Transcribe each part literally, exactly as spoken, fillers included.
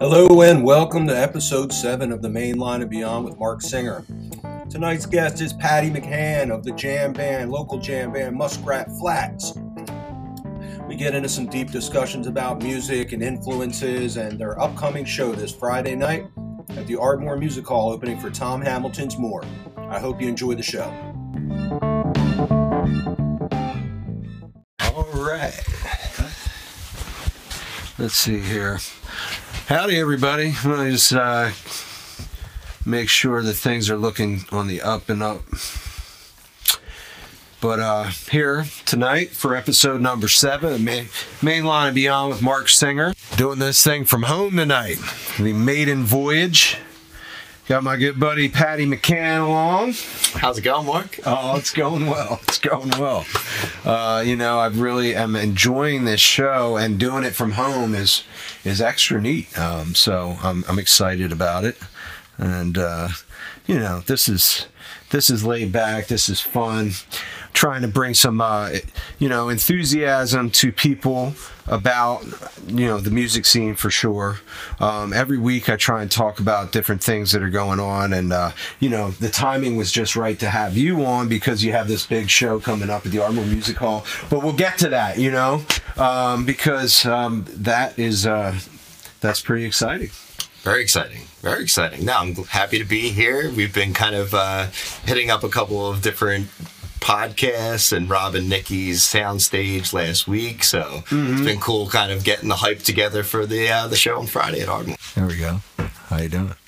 Hello and welcome to episode seven of the Main Line and Beyond with Mark Singer. Tonight's guest is Patty McCann of the jam band, local jam band Muskrat Flats. We get into some deep discussions about music and influences and their upcoming show this Friday night at the Ardmore Music Hall opening for Tom Hamilton's More. I hope you enjoy the show. All right. Let's see here. Howdy, everybody. I'm going to just uh, make sure that things are looking on the up and up. But uh, here tonight for episode number seven of Main, Main Line and Beyond with Mark Singer. Doing this thing from home tonight. The maiden voyage. Got my good buddy Patty McCann along. How's it going, Mark? Oh, it's going well. It's going well. Uh, you know, I really am enjoying this show, and doing it from home is is extra neat. Um, so I'm I'm excited about it, and uh, you know, this is this is laid back. This is fun. Trying to bring some uh, you know enthusiasm to people about you know the music scene for sure. Um, every week I try and talk about different things that are going on, and uh, you know the timing was just right to have you on because you have this big show coming up at the Ardmore Music Hall. But we'll get to that, you know, um, because um, that is uh, that's pretty exciting. Very exciting. Very exciting. No, I'm happy to be here. We've been kind of uh, hitting up a couple of different podcasts and Rob and Nikki's soundstage last week, so mm-hmm. It's been cool kind of getting the hype together for the uh, the show on Friday at Ardmore. There we go. How you doing?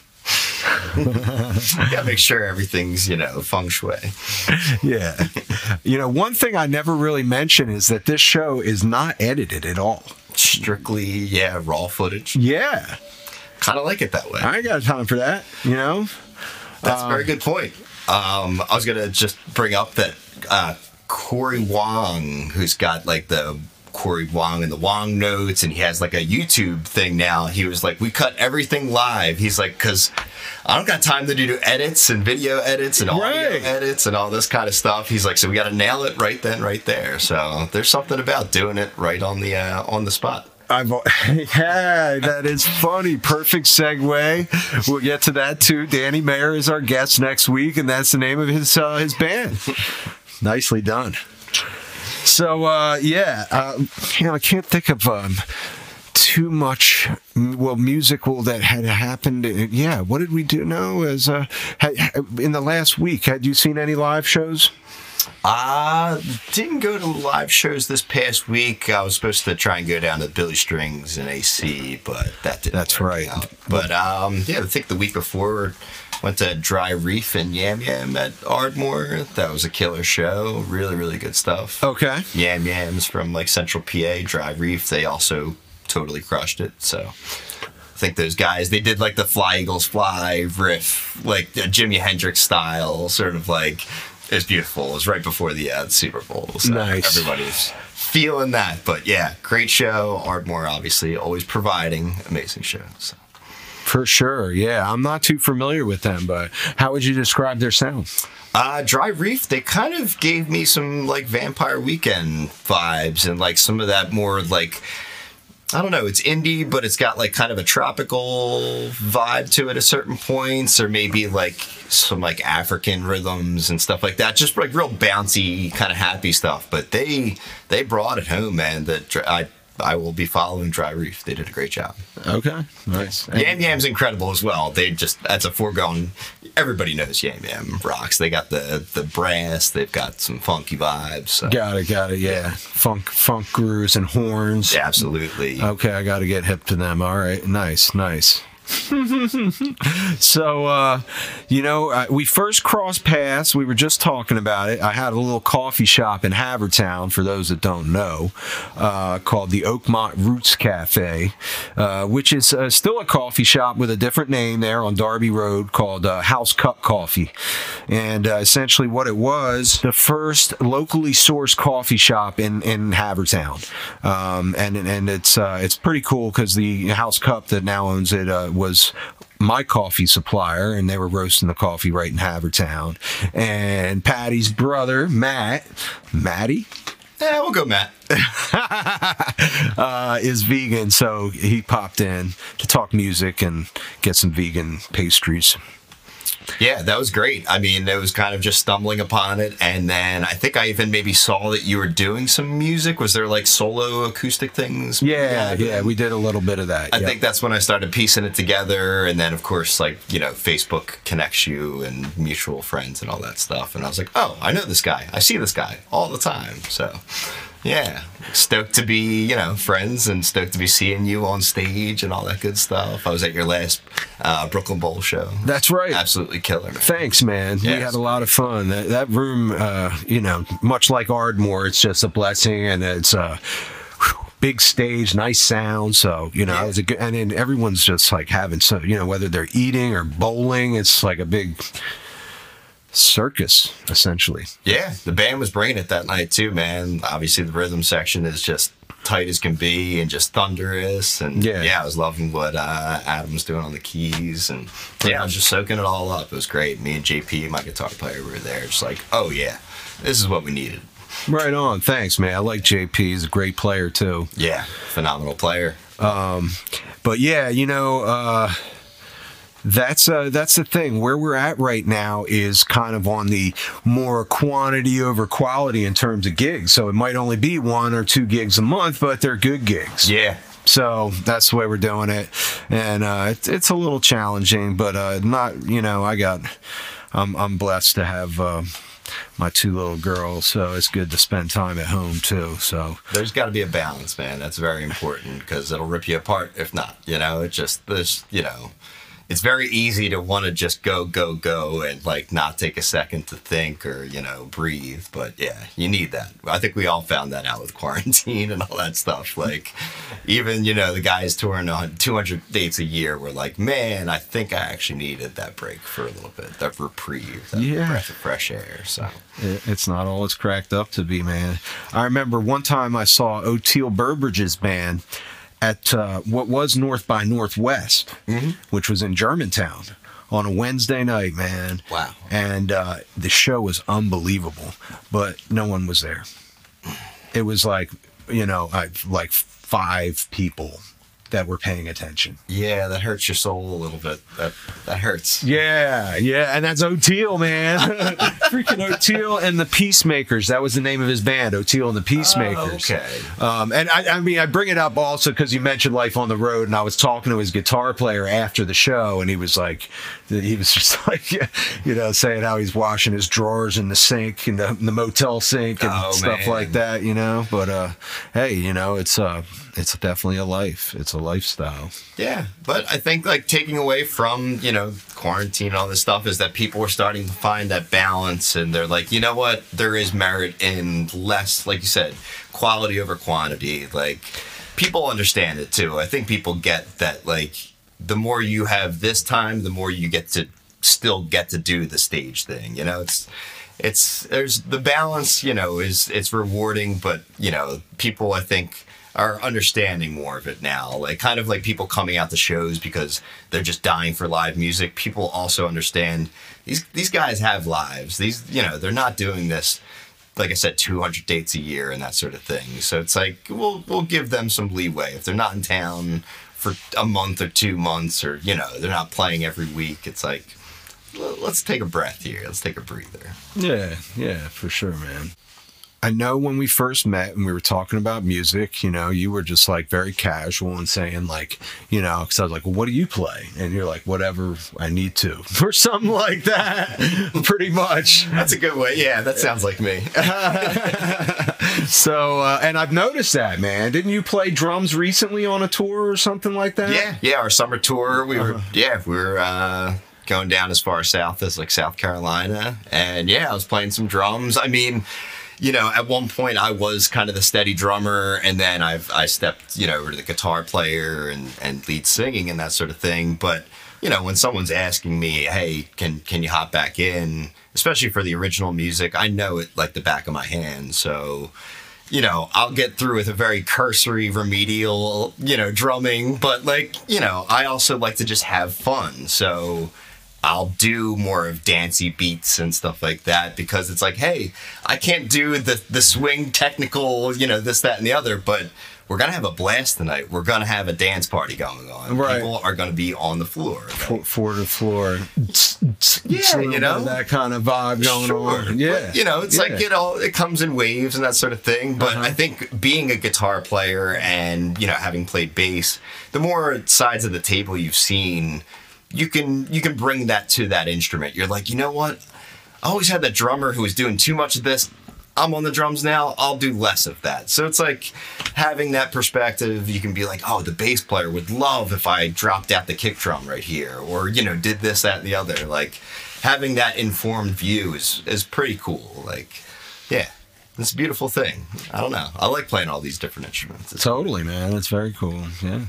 Gotta make sure everything's, you know, feng shui. Yeah. You know, one thing I never really mention is that this show is not edited at all. Strictly, yeah, raw footage. Yeah. Kind of like it that way. I ain't got time for that, you know? That's um, a very good point. Um, I was going to just bring up that uh, Corey Wong, who's got like the Corey Wong and the Wong Notes, and he has like a YouTube thing now. He was like, we cut everything live. He's like, because I don't got time to do edits and video edits and audio right. edits and all this kind of stuff. He's like, so we got to nail it right then, right there. So there's something about doing it right on the uh, on the spot. I've, yeah, that is funny. Perfect segue. We'll get to that too. Danny Mayer is our guest next week, and that's the name of his uh, his band. Nicely done. So uh, yeah, uh, you know, I can't think of um, too much well musical that had happened. Yeah, what did we do? No, as uh, in the last week, had you seen any live shows? Uh, didn't go to live shows this past week. I was supposed to try and go down to Billy Strings and A C, but that didn't That's work right. out. But um, yeah, I think the week before went to Dry Reef and Yam Yam at Ardmore. That was a killer show. Really, really good stuff. Okay. Yam Yam's from like Central P A. Dry Reef, they also totally crushed it. So I think those guys, they did like the Fly Eagles Fly riff, like the Jimi Hendrix style, sort of like. It was beautiful. It was right before the uh, Super Bowl. So nice. Everybody's feeling that. But yeah, great show. Ardmore, obviously, always providing amazing shows. So. For sure. Yeah. I'm not too familiar with them, but how would you describe their sound? Uh, Dry Reef, they kind of gave me some like Vampire Weekend vibes and like some of that more like, I don't know, it's indie, but it's got like kind of a tropical vibe to it at certain points, or maybe like some like African rhythms and stuff like that. Just like real bouncy, kind of happy stuff. But they they brought it home, man. That I I will be following Dry Reef. They did a great job. Okay, nice. Yam Yam's incredible as well. They just, that's a foregone. Everybody knows Yam Yam rocks. They got the the brass. They've got some funky vibes. So. Got it, got it. Yeah. yeah, funk, funk grooves and horns. Yeah, absolutely. Okay, I got to get hip to them. All right, nice, nice. So, uh, you know, uh, we first crossed paths. We were just talking about it. I had a little coffee shop in Havertown, for those that don't know, uh, called the Oakmont Roots Cafe, uh, which is uh, still a coffee shop with a different name there on Darby Road called uh, House Cup Coffee. And uh, essentially what it was, the first locally sourced coffee shop in, in Havertown. Um, and and it's, uh, it's pretty cool because the House Cup that now owns it uh, was my coffee supplier, and they were roasting the coffee right in Havertown. And Patty's brother, Matt, Matty? Yeah, we'll go Matt. uh, is vegan, so he popped in to talk music and get some vegan pastries. Yeah, that was great. I mean, it was kind of just stumbling upon it, and then I think I even maybe saw that you were doing some music. Was there like solo acoustic things? Yeah, yeah, we did a little bit of that. I yep. think that's when I started piecing it together, and then of course, like, you know, Facebook connects you and mutual friends and all that stuff, and I was like, oh, I know this guy. I see this guy all the time. So, yeah, stoked to be, you know, friends, and stoked to be seeing you on stage and all that good stuff. I was at your last uh, Brooklyn Bowl show. That's right. Absolutely killer, man. Thanks, man. Yes. We had a lot of fun. That, that room, uh, you know, much like Ardmore, it's just a blessing, and it's a uh, big stage, nice sound. So, you know, yeah. it was a good, and then everyone's just like having some, you know, whether they're eating or bowling, it's like a big circus, essentially. Yeah, the band was bringing it that night too, man. Obviously, the rhythm section is just tight as can be and just thunderous, and yeah, yeah I was loving what uh, Adam was doing on the keys, and yeah, I was just soaking it all up. It was great. Me and J P, my guitar player, we were there, just like, oh yeah, this is what we needed. Right on. Thanks, man. I like J P. He's a great player too. Yeah, phenomenal player. Um, but yeah, you know, uh, that's uh, that's the thing. Where we're at right now is kind of on the more quantity over quality in terms of gigs. So it might only be one or two gigs a month, but they're good gigs. Yeah. So that's the way we're doing it, and uh, it's it's a little challenging, but uh, not. You know, I got. I'm I'm blessed to have. Uh, my two little girls, so it's good to spend time at home too. So there's got to be a balance, man. That's very important, because it'll rip you apart if not. You know, it just this. You know, it's very easy to want to just go, go, go, and like not take a second to think or, you know, breathe. But yeah, you need that. I think we all found that out with quarantine and all that stuff. Like, even, you know, the guys touring on two hundred dates a year were like, man, I think I actually needed that break for a little bit, that reprieve, that yeah. breath of fresh air. So it's not all it's cracked up to be, man. I remember one time I saw Oteil Burbridge's band at uh, what was North by Northwest, mm-hmm. which was in Germantown, on a Wednesday night, man. Wow. And uh, the show was unbelievable, but no one was there. It was like, you know, I, like five people that were paying attention. Yeah, that hurts your soul a little bit. That that hurts. Yeah, yeah, and that's Oteil, man. Freaking Oteil and the Peacemakers. That was the name of his band, Oteil and the Peacemakers. Oh, okay. Um, and I, I mean, I bring it up also because you mentioned Life on the Road, and I was talking to his guitar player after the show, and he was like, he was just like, you know, saying how he's washing his drawers in the sink, in the, in the motel sink, and oh, stuff man. like that, you know. But uh, hey, you know, it's uh, it's definitely a life. It's a lifestyle. Yeah, but I think like taking away from, you know, quarantine and all this stuff is that people are starting to find that balance, and they're like, you know what, there is merit in less, like you said, quality over quantity. Like, people understand it too. I think people get that, like, the more you have this time, the more you get to still get to do the stage thing. You know, it's it's there's the balance, you know, is it's rewarding, but, you know, people, I think, are understanding more of it now. Like, kind of like people coming out to shows because they're just dying for live music. People also understand these these guys have lives. These, you know, they're not doing this, like I said, two hundred dates a year and that sort of thing. So it's like, we'll we'll give them some leeway. If they're not in town for a month or two months, or, you know, they're not playing every week, it's like, let's take a breath here. Let's take a breather. Yeah, yeah, for sure, man. I know when we first met and we were talking about music, you know, you were just like very casual and saying like, you know, because I was like, well, what do you play? And you're like, whatever I need to, or something like that, pretty much. That's a good way. Yeah, that sounds like me. So, uh, and I've noticed that, man. Didn't you play drums recently on a tour or something like that? Yeah, yeah, our summer tour, we were, Uh-huh. yeah, we were uh, going down as far south as like South Carolina. And yeah, I was playing some drums. I mean, you know, at one point I was kind of the steady drummer, and then I've I stepped, you know, over to the guitar player and, and lead singing and that sort of thing. But, you know, when someone's asking me, hey, can can you hop back in, especially for the original music, I know it like the back of my hand. So, you know, I'll get through with a very cursory, remedial, you know, drumming. But, like, you know, I also like to just have fun. So I'll do more of dancey beats and stuff like that because it's like, hey, I can't do the the swing technical, you know, this, that, and the other, but we're gonna have a blast tonight. We're gonna have a dance party going on. Right. People are gonna be on the floor. F- floor to floor. Yeah, you know, that kind of vibe going sure. on. Yeah, but, you know, it's yeah. like, you know, it comes in waves and that sort of thing. But Uh-huh. I think being a guitar player and, you know, having played bass, the more sides of the table you've seen, you can you can bring that to that instrument. You're like, you know what? I always had that drummer who was doing too much of this. I'm on the drums now, I'll do less of that. So it's like having that perspective, you can be like, oh, the bass player would love if I dropped out the kick drum right here, or, you know, did this, that, and the other. Like, having that informed view is, is pretty cool. Like, yeah, it's a beautiful thing. I don't know. I like playing all these different instruments. It's Totally, man. That's very cool. Yeah.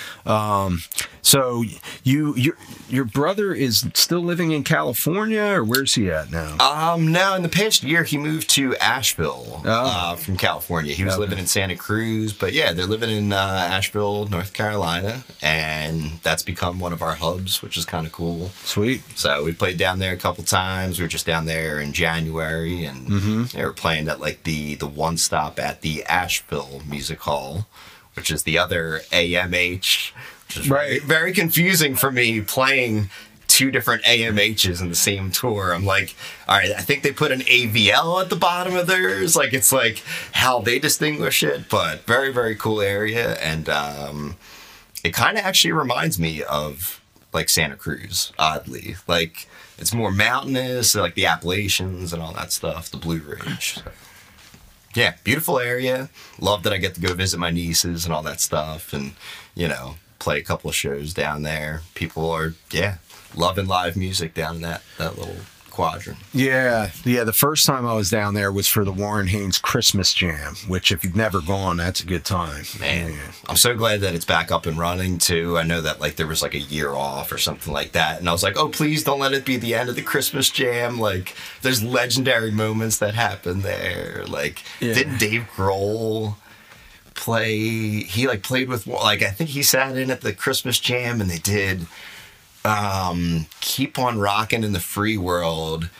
Um, so you your your brother is still living in California, or where's he at now? Um, now in the past year, he moved to Asheville Oh. uh, from California. He was Okay. living in Santa Cruz, but yeah, they're living in uh, Asheville, North Carolina, and that's become one of our hubs, which is kind of cool. Sweet. So we played down there a couple times. We were just down there in January, and Mm-hmm. they were playing at like the the one stop at the Asheville Music Hall, which is the other A M H, which is very, Right. very confusing for me playing two different A M Hs in the same tour. I'm like, all right, I think they put an A V L at the bottom of theirs. Like, it's like how they distinguish it, but very, very cool area. And um, it kind of actually reminds me of like Santa Cruz, oddly. Like, it's more mountainous, like the Appalachians and all that stuff, the Blue Ridge. So, yeah, beautiful area. Love that I get to go visit my nieces and all that stuff, and, you know, play a couple of shows down there. People are, yeah, loving live music down in that, that little quadrant. Yeah, yeah. The first time I was down there was for the Warren Haynes Christmas Jam, which if you've never gone, that's a good time. Man, Yeah. I'm so glad that it's back up and running too. I know that like there was like a year off or something like that, and I was like, oh, please don't let it be the end of the Christmas Jam. Like, there's legendary moments that happen there. Like, Yeah. didn't Dave Grohl play? He like played with, like, I think he sat in at the Christmas Jam, and they did um Keep on Rockin' in the Free World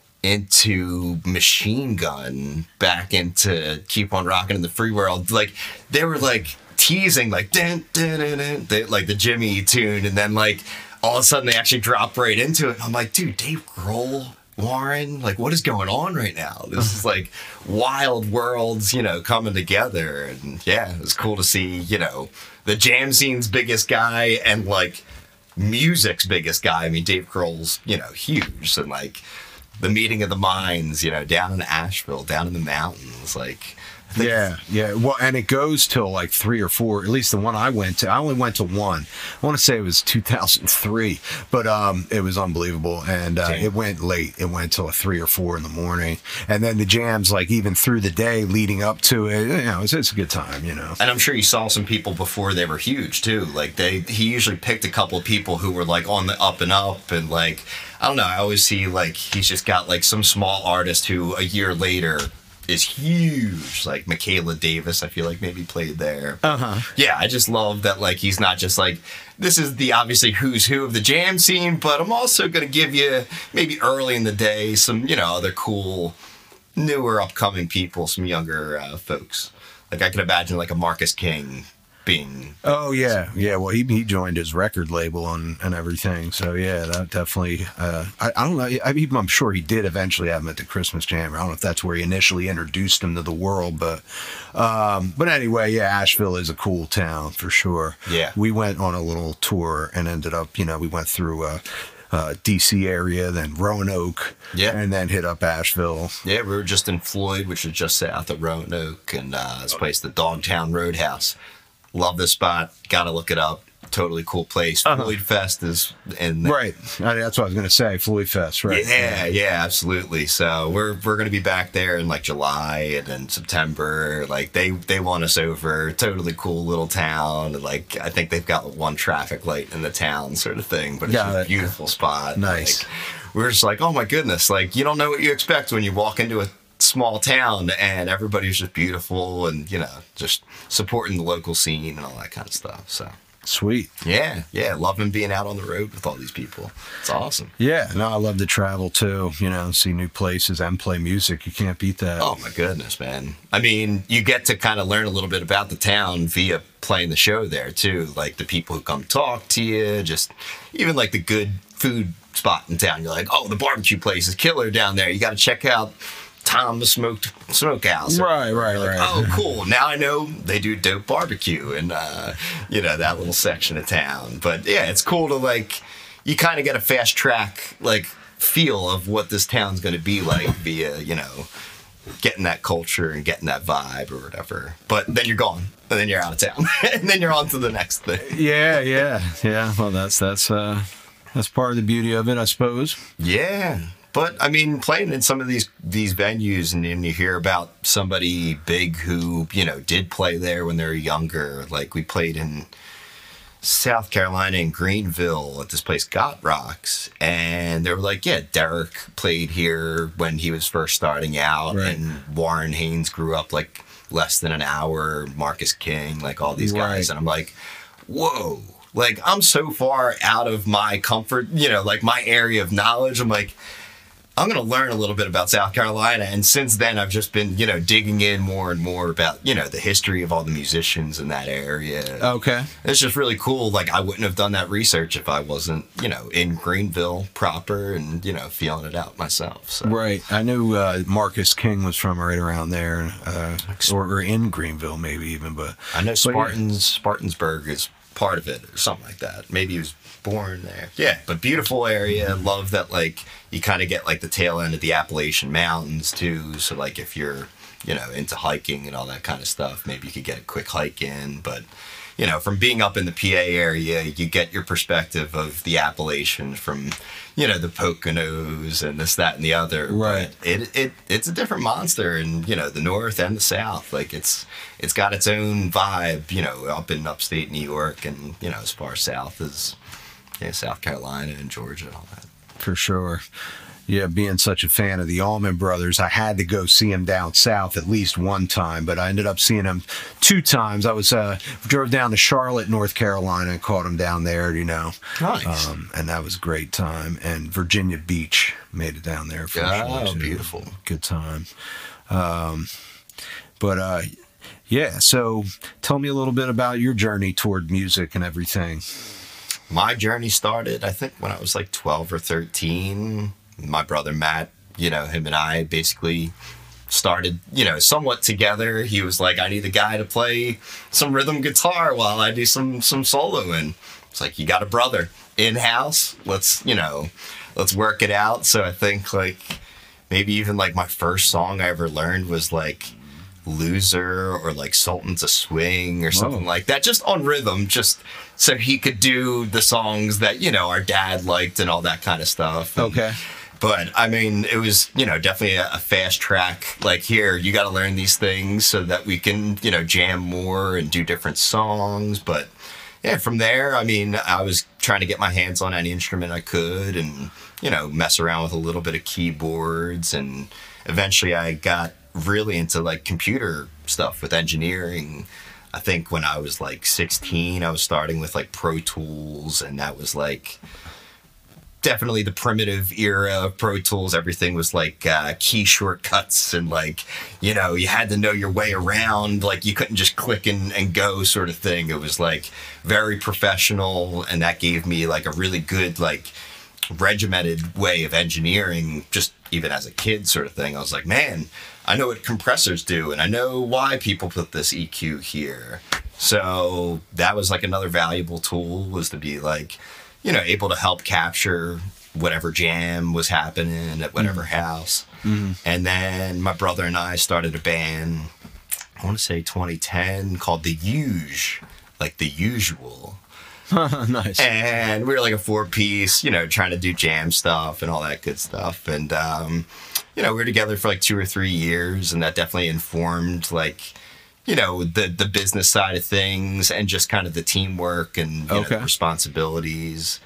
into Machine Gun back into Keep on Rockin' in the Free World. Like, they were like teasing like dun, dun, dun, dun, they, like the Jimmy tune, and then like all of a sudden they actually drop right into it. I'm like, dude, Dave Grohl, Warren, like, what is going on right now? This is like wild worlds, you know, coming together. And yeah, it was cool to see, you know, the jam scene's biggest guy and like music's biggest guy. I mean, Dave Grohl's, you know, huge. And like the meeting of the minds, you know, down in Asheville, down in the mountains, like, I think Yeah, yeah. Well, and it goes till like three or four. At least the one I went to, I only went to one. I want to say it was two thousand three, but um, it was unbelievable, and uh, Damn. it went late. It went till like three or four in the morning, and then the jams, like even through the day leading up to it. You know, it's, it's a good time. You know. And I'm sure you saw some people before they were huge too. Like, they, he usually picked a couple of people who were like on the up and up, and like, I don't know. I always see like he's just got like some small artist who a year later is huge. Like Michaela Davis, I feel like maybe played there. Uh huh. Yeah, I just love that, like, he's not just like, this is the obviously who's who of the jam scene, but I'm also going to give you maybe early in the day some, you know, other cool, newer upcoming people, some younger uh, folks. Like, I can imagine like a Marcus King being. Oh yeah, yeah. Well, he he joined his record label and, and everything. So yeah, that definitely. Uh, I I don't know. I, even I'm sure he did eventually have him at the Christmas Jam. I don't know if that's where he initially introduced him to the world, but um, but anyway, yeah, Asheville is a cool town for sure. Yeah. We went on a little tour and ended up, you know, we went through. Uh, uh, D C area, then Roanoke, Yeah. and then hit up Asheville. Yeah, we were just in Floyd, which is just south of Roanoke, and uh, this place, the Dogtown Roadhouse. Love this spot. Got to look it up. Totally cool place. Uh-huh. Floyd Fest is in there. Right, I- that's what I was gonna say. Floyd Fest, right? Yeah, yeah, absolutely. So we're we're gonna be back there in like July and then September. Like, they they want us over. Totally cool little town. Like, I think they've got one traffic light in the town, sort of thing. But it's Got a it. beautiful spot. Nice. Like, we're just like, oh my goodness! Like, you don't know what you expect when you walk into a small town, and everybody's just beautiful, and, you know, just supporting the local scene and all that kind of stuff. So Sweet. Yeah, yeah, loving being out on the road with all these people. It's awesome. Yeah, no, I love to travel too, you know, see new places and play music. You can't beat that. Oh my goodness, man. I mean, you get to kind of learn a little bit about the town via playing the show there too. Like the people who come talk to you, just even like the good food spot in town. You're like, oh, the barbecue place is killer down there. You got to check out Tom's Smoked Smokehouse. Right, right, like, right. Oh, cool. Now I know they do dope barbecue in, uh, you know, that little section of town. But yeah, it's cool to like, you kind of get a fast track, like, feel of what this town's going to be like via, you know, getting that culture and getting that vibe or whatever. But then you're gone. And then you're out of town. And then you're on to the next thing. Yeah, yeah, yeah. Well, that's, that's, uh, that's part of the beauty of it, I suppose. Yeah. But I mean, playing in some of these these venues, and then you hear about somebody big who, you know, did play there when they were younger. Like we played in South Carolina in Greenville at this place, Got Rocks, and they were like, yeah, Derek played here when he was first starting out, right. and Warren Haynes grew up like less than an hour, Marcus King, like all these guys, right. And I'm like, whoa. Like, I'm so far out of my comfort, you know, like my area of knowledge. I'm like, I'm going to learn a little bit about South Carolina. And since then, I've just been, you know, digging in more and more about, you know, the history of all the musicians in that area. Okay. It's just really cool. Like, I wouldn't have done that research if I wasn't, you know, in Greenville proper and, you know, feeling it out myself. So. Right. I knew uh, Marcus King was from right around there, uh, or, or in Greenville maybe even. But I know Spartans, yeah. Spartansburg is part of it or something like that. Maybe he was born there. Yeah, but beautiful area. Love that, like, you kind of get like the tail end of the Appalachian Mountains too. So like if you're, you know, into hiking and all that kind of stuff, maybe you could get a quick hike in. But, you know, from being up in the P A area, you get your perspective of the Appalachians from, you know, the Poconos and this, that, and the other. Right. But it it it's a different monster in, you know, the North and the South. Like it's it's got its own vibe, you know, up in upstate New York and, you know, as far south as, yeah, South Carolina and Georgia and all that. For sure. Yeah, being such a fan of the Allman Brothers, I had to go see him down south at least one time, but I ended up seeing him two times. I was uh, drove down to Charlotte, North Carolina, and caught him down there, you know. Nice. Um, and that was a great time. And Virginia Beach made it down there. For Oh, sure, beautiful. Good time. Um, but, uh, yeah, so tell me a little bit about your journey toward music and everything. My journey started, I think, when I was like twelve or thirteen. My brother Matt, you know, him and I basically started, you know, somewhat together. He was like, I need a guy to play some rhythm guitar while I do some some soloing. It's like, you got a brother in-house. Let's, you know, let's work it out. So I think like maybe even like my first song I ever learned was like Loser or like Sultans of Swing or something Whoa. like that, just on rhythm, just so he could do the songs that, you know, our dad liked and all that kind of stuff. And, Okay. but I mean, it was, you know, definitely a, a fast track. Like, here, you got to learn these things so that we can, you know, jam more and do different songs. But yeah, from there, I mean, I was trying to get my hands on any instrument I could and, you know, mess around with a little bit of keyboards. And eventually I got really into like computer stuff with engineering. I think when I was like sixteen, I was starting with like Pro Tools, and that was like definitely the primitive era of Pro Tools. Everything was like uh, key shortcuts and like, you know, you had to know your way around. Like you couldn't just click and, and go sort of thing. It was like very professional, and that gave me like a really good like regimented way of engineering, just even as a kid sort of thing. I was like, man, I know what compressors do, and I know why people put this E Q here. So that was like another valuable tool, was to be like, you know, able to help capture whatever jam was happening at whatever mm-hmm. house. Mm-hmm. And then my brother and I started a band, I want to say twenty ten, called The Usual, like The Usual. Nice. And we were like a four piece, you know, trying to do jam stuff and all that good stuff. And, um, you know, we were together for like two or three years, and that definitely informed like, you know, the, the business side of things and just kind of the teamwork and you okay. know, the responsibilities.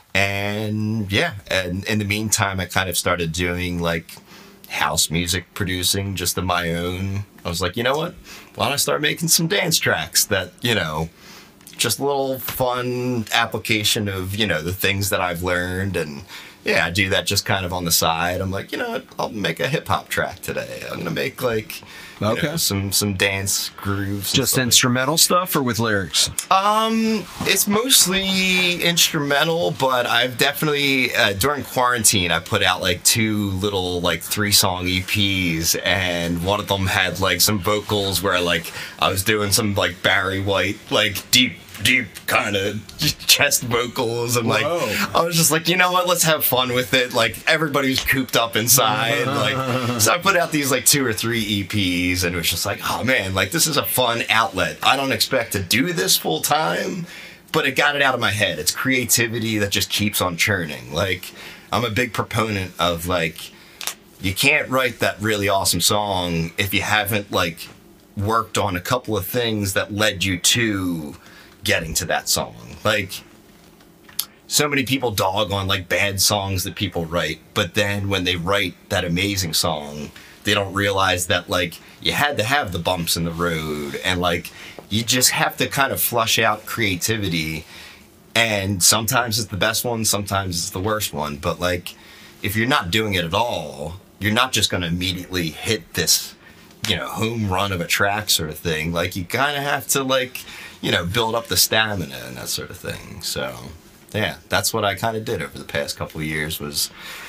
And yeah, and in the meantime, I kind of started doing like house music producing just of my own. I was like, you know what? Why don't I start making some dance tracks that, you know, just a little fun application of, you know, the things that I've learned. And yeah, I do that just kind of on the side. I'm like, you know what, I'll make a hip hop track today. I'm gonna make like you Okay. know, some some dance grooves. and Just stuff like instrumental stuff or with lyrics? Um, it's mostly instrumental, but I've definitely uh, during quarantine I put out like two little like three song E Ps, and one of them had like some vocals where like I was doing some like Barry White like deep deep kind of chest vocals, and like Whoa. I was just like, you know what, let's have fun with it. Like everybody's cooped up inside, like so I put out these like two or three E Ps, and it was just like, oh man, like this is a fun outlet. I don't expect to do this full time, but it got it out of my head. It's creativity that just keeps on churning. Like I'm a big proponent of like, you can't write that really awesome song if you haven't like worked on a couple of things that led you to getting to that song. Like so many people dog on like bad songs that people write, but then when they write that amazing song, they don't realize that like you had to have the bumps in the road, and like you just have to kind of flush out creativity, and sometimes it's the best one, sometimes it's the worst one, but like if you're not doing it at all, you're not just going to immediately hit this, you know, home run of a track sort of thing. Like you kind of have to like, you know, build up the stamina and that sort of thing. So yeah, that's what I kind of did over the past couple of years, was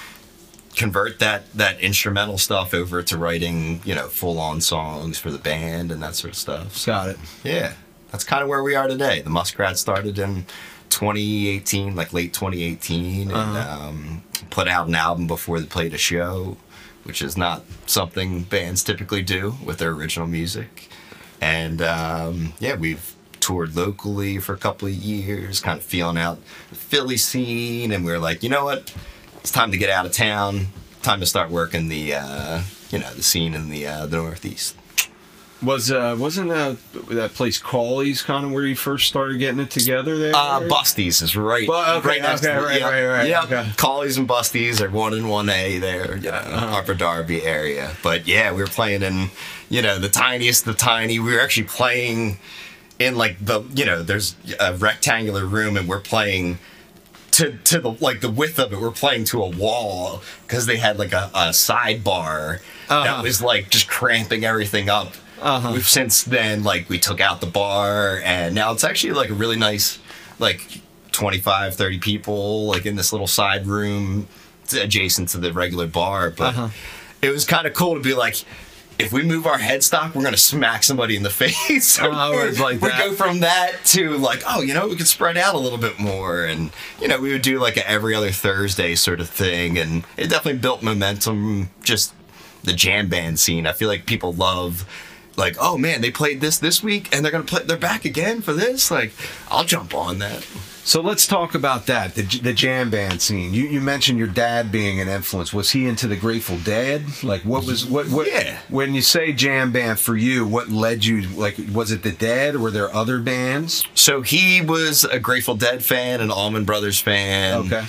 convert that that instrumental stuff over to writing, you know, full on songs for the band and that sort of stuff. So, Got it. yeah, that's kind of where we are today. The Muskrats started in twenty eighteen, like late twenty eighteen, and Uh-huh. um, put out an album before they played a show, which is not something bands typically do with their original music. And um, yeah, we've toured locally for a couple of years, kind of feeling out the Philly scene, and we were like, you know what, it's time to get out of town, time to start working the uh, you know, the scene in the uh, the Northeast. Was uh wasn't that that place Cawley's kind of where you first started getting it together there? Uh, Busties is right, Bu- okay, right next okay, to right, yeah, right, right, yeah. okay. Cawley's and Busties are one and one A there, you know, Uh-huh. Upper Darby area. But yeah, we were playing in, you know, the tiniest of tiny. We were actually playing in like the, you know, there's a rectangular room, and we're playing to to the like the width of it. We're playing to a wall because they had like a, a sidebar Uh-huh. that was like just cramping everything up. Uh-huh. We've since then like we took out the bar, and now it's actually like a really nice like twenty-five, thirty people like in this little side room adjacent to the regular bar. But Uh-huh. it was kind of cool to be like, if we move our headstock, we're gonna smack somebody in the face. So Oh, it's like we that. go from that to like, oh, you know, we could spread out a little bit more, and you know, we would do like a every other Thursday sort of thing, and it definitely built momentum. Just the jam band scene. I feel like people love, like, oh man, they played this this week, and they're gonna play. They're back again for this. Like, I'll jump on that. So let's talk about that, the, the jam band scene. You you mentioned your dad being an influence. Was he into the Grateful Dead? Like, what was what what? Yeah. When you say jam band for you, what led you? Like, was it the Dead, or were there other bands? So he was a Grateful Dead fan, an Allman Brothers fan. Okay.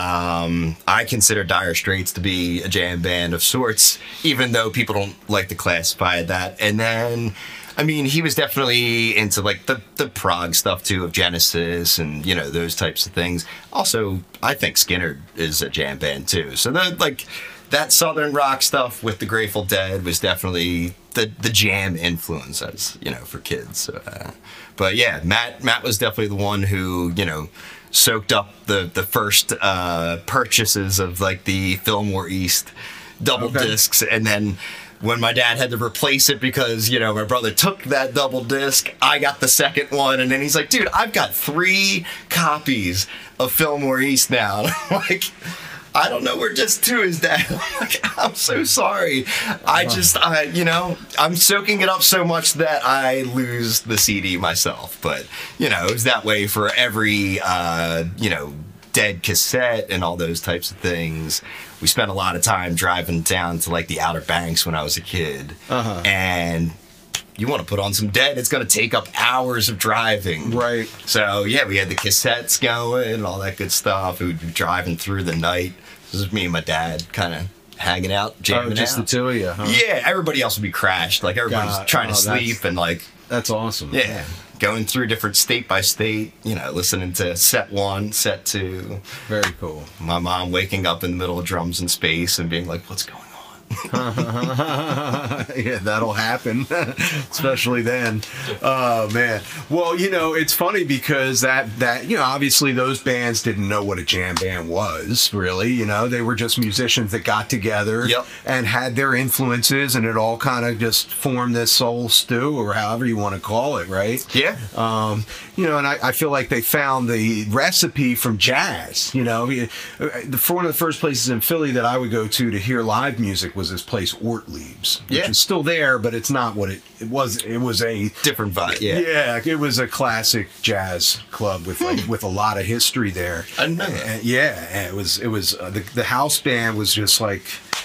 Um, I consider Dire Straits to be a jam band of sorts, even though people don't like to classify that. And then, I mean, he was definitely into like the, the prog stuff too, of Genesis and, you know, those types of things. Also, I think Skinner is a jam band too. So the, like that Southern rock stuff with the Grateful Dead was definitely the, the jam influence, as, you know, for kids. So, uh, but yeah, Matt, Matt was definitely the one who, you know, soaked up the the first uh, purchases of like the Fillmore East double Okay. discs, and then when my dad had to replace it because, you know, my brother took that double disc, I got the second one, and then he's like, dude, I've got three copies of Fillmore East now. And I'm like, I don't know where just two is, Dad. I'm like, I'm so sorry. I just, I, you know, I'm soaking it up so much that I lose the C D myself. But, you know, it was that way for every, uh, you know, Dead cassette and all those types of things. We spent a lot of time driving down to like the Outer Banks when I was a kid. Uh-huh. And you want to put on some Dead, it's going to take up hours of driving. Right. So, yeah, we had the cassettes going and all that good stuff. We would be driving through the night. This was me and my dad kind of hanging out, jamming Oh, just out. the two of you, huh? Yeah, everybody else would be crashed. Like, everybody's God, trying to oh, that's- sleep, and, like, That's awesome. Yeah. Going through different state by state, you know, listening to set one, set two. Very cool. My mom waking up in the middle of Drums in Space and being like, what's going on? Yeah, that'll happen, especially then. Oh man. Well, you know, it's funny because that that you know, obviously those bands didn't know what a jam band was, really. You know, they were just musicians that got together Yep. and had their influences, and it all kind of just formed this soul stew, or however you want to call it, right? Yeah. Um, you know, and I, I feel like they found the recipe from jazz. You know, the for one of the first places in Philly that I would go to to hear live music was this place Ortlieb's, which Yeah. is still there, but it's not what it, it was. It was a Different vibe, yeah. yeah, it was a classic jazz club with like, with a lot of history there. I didn't know that. And, yeah, and it was it was uh, the the house band was just like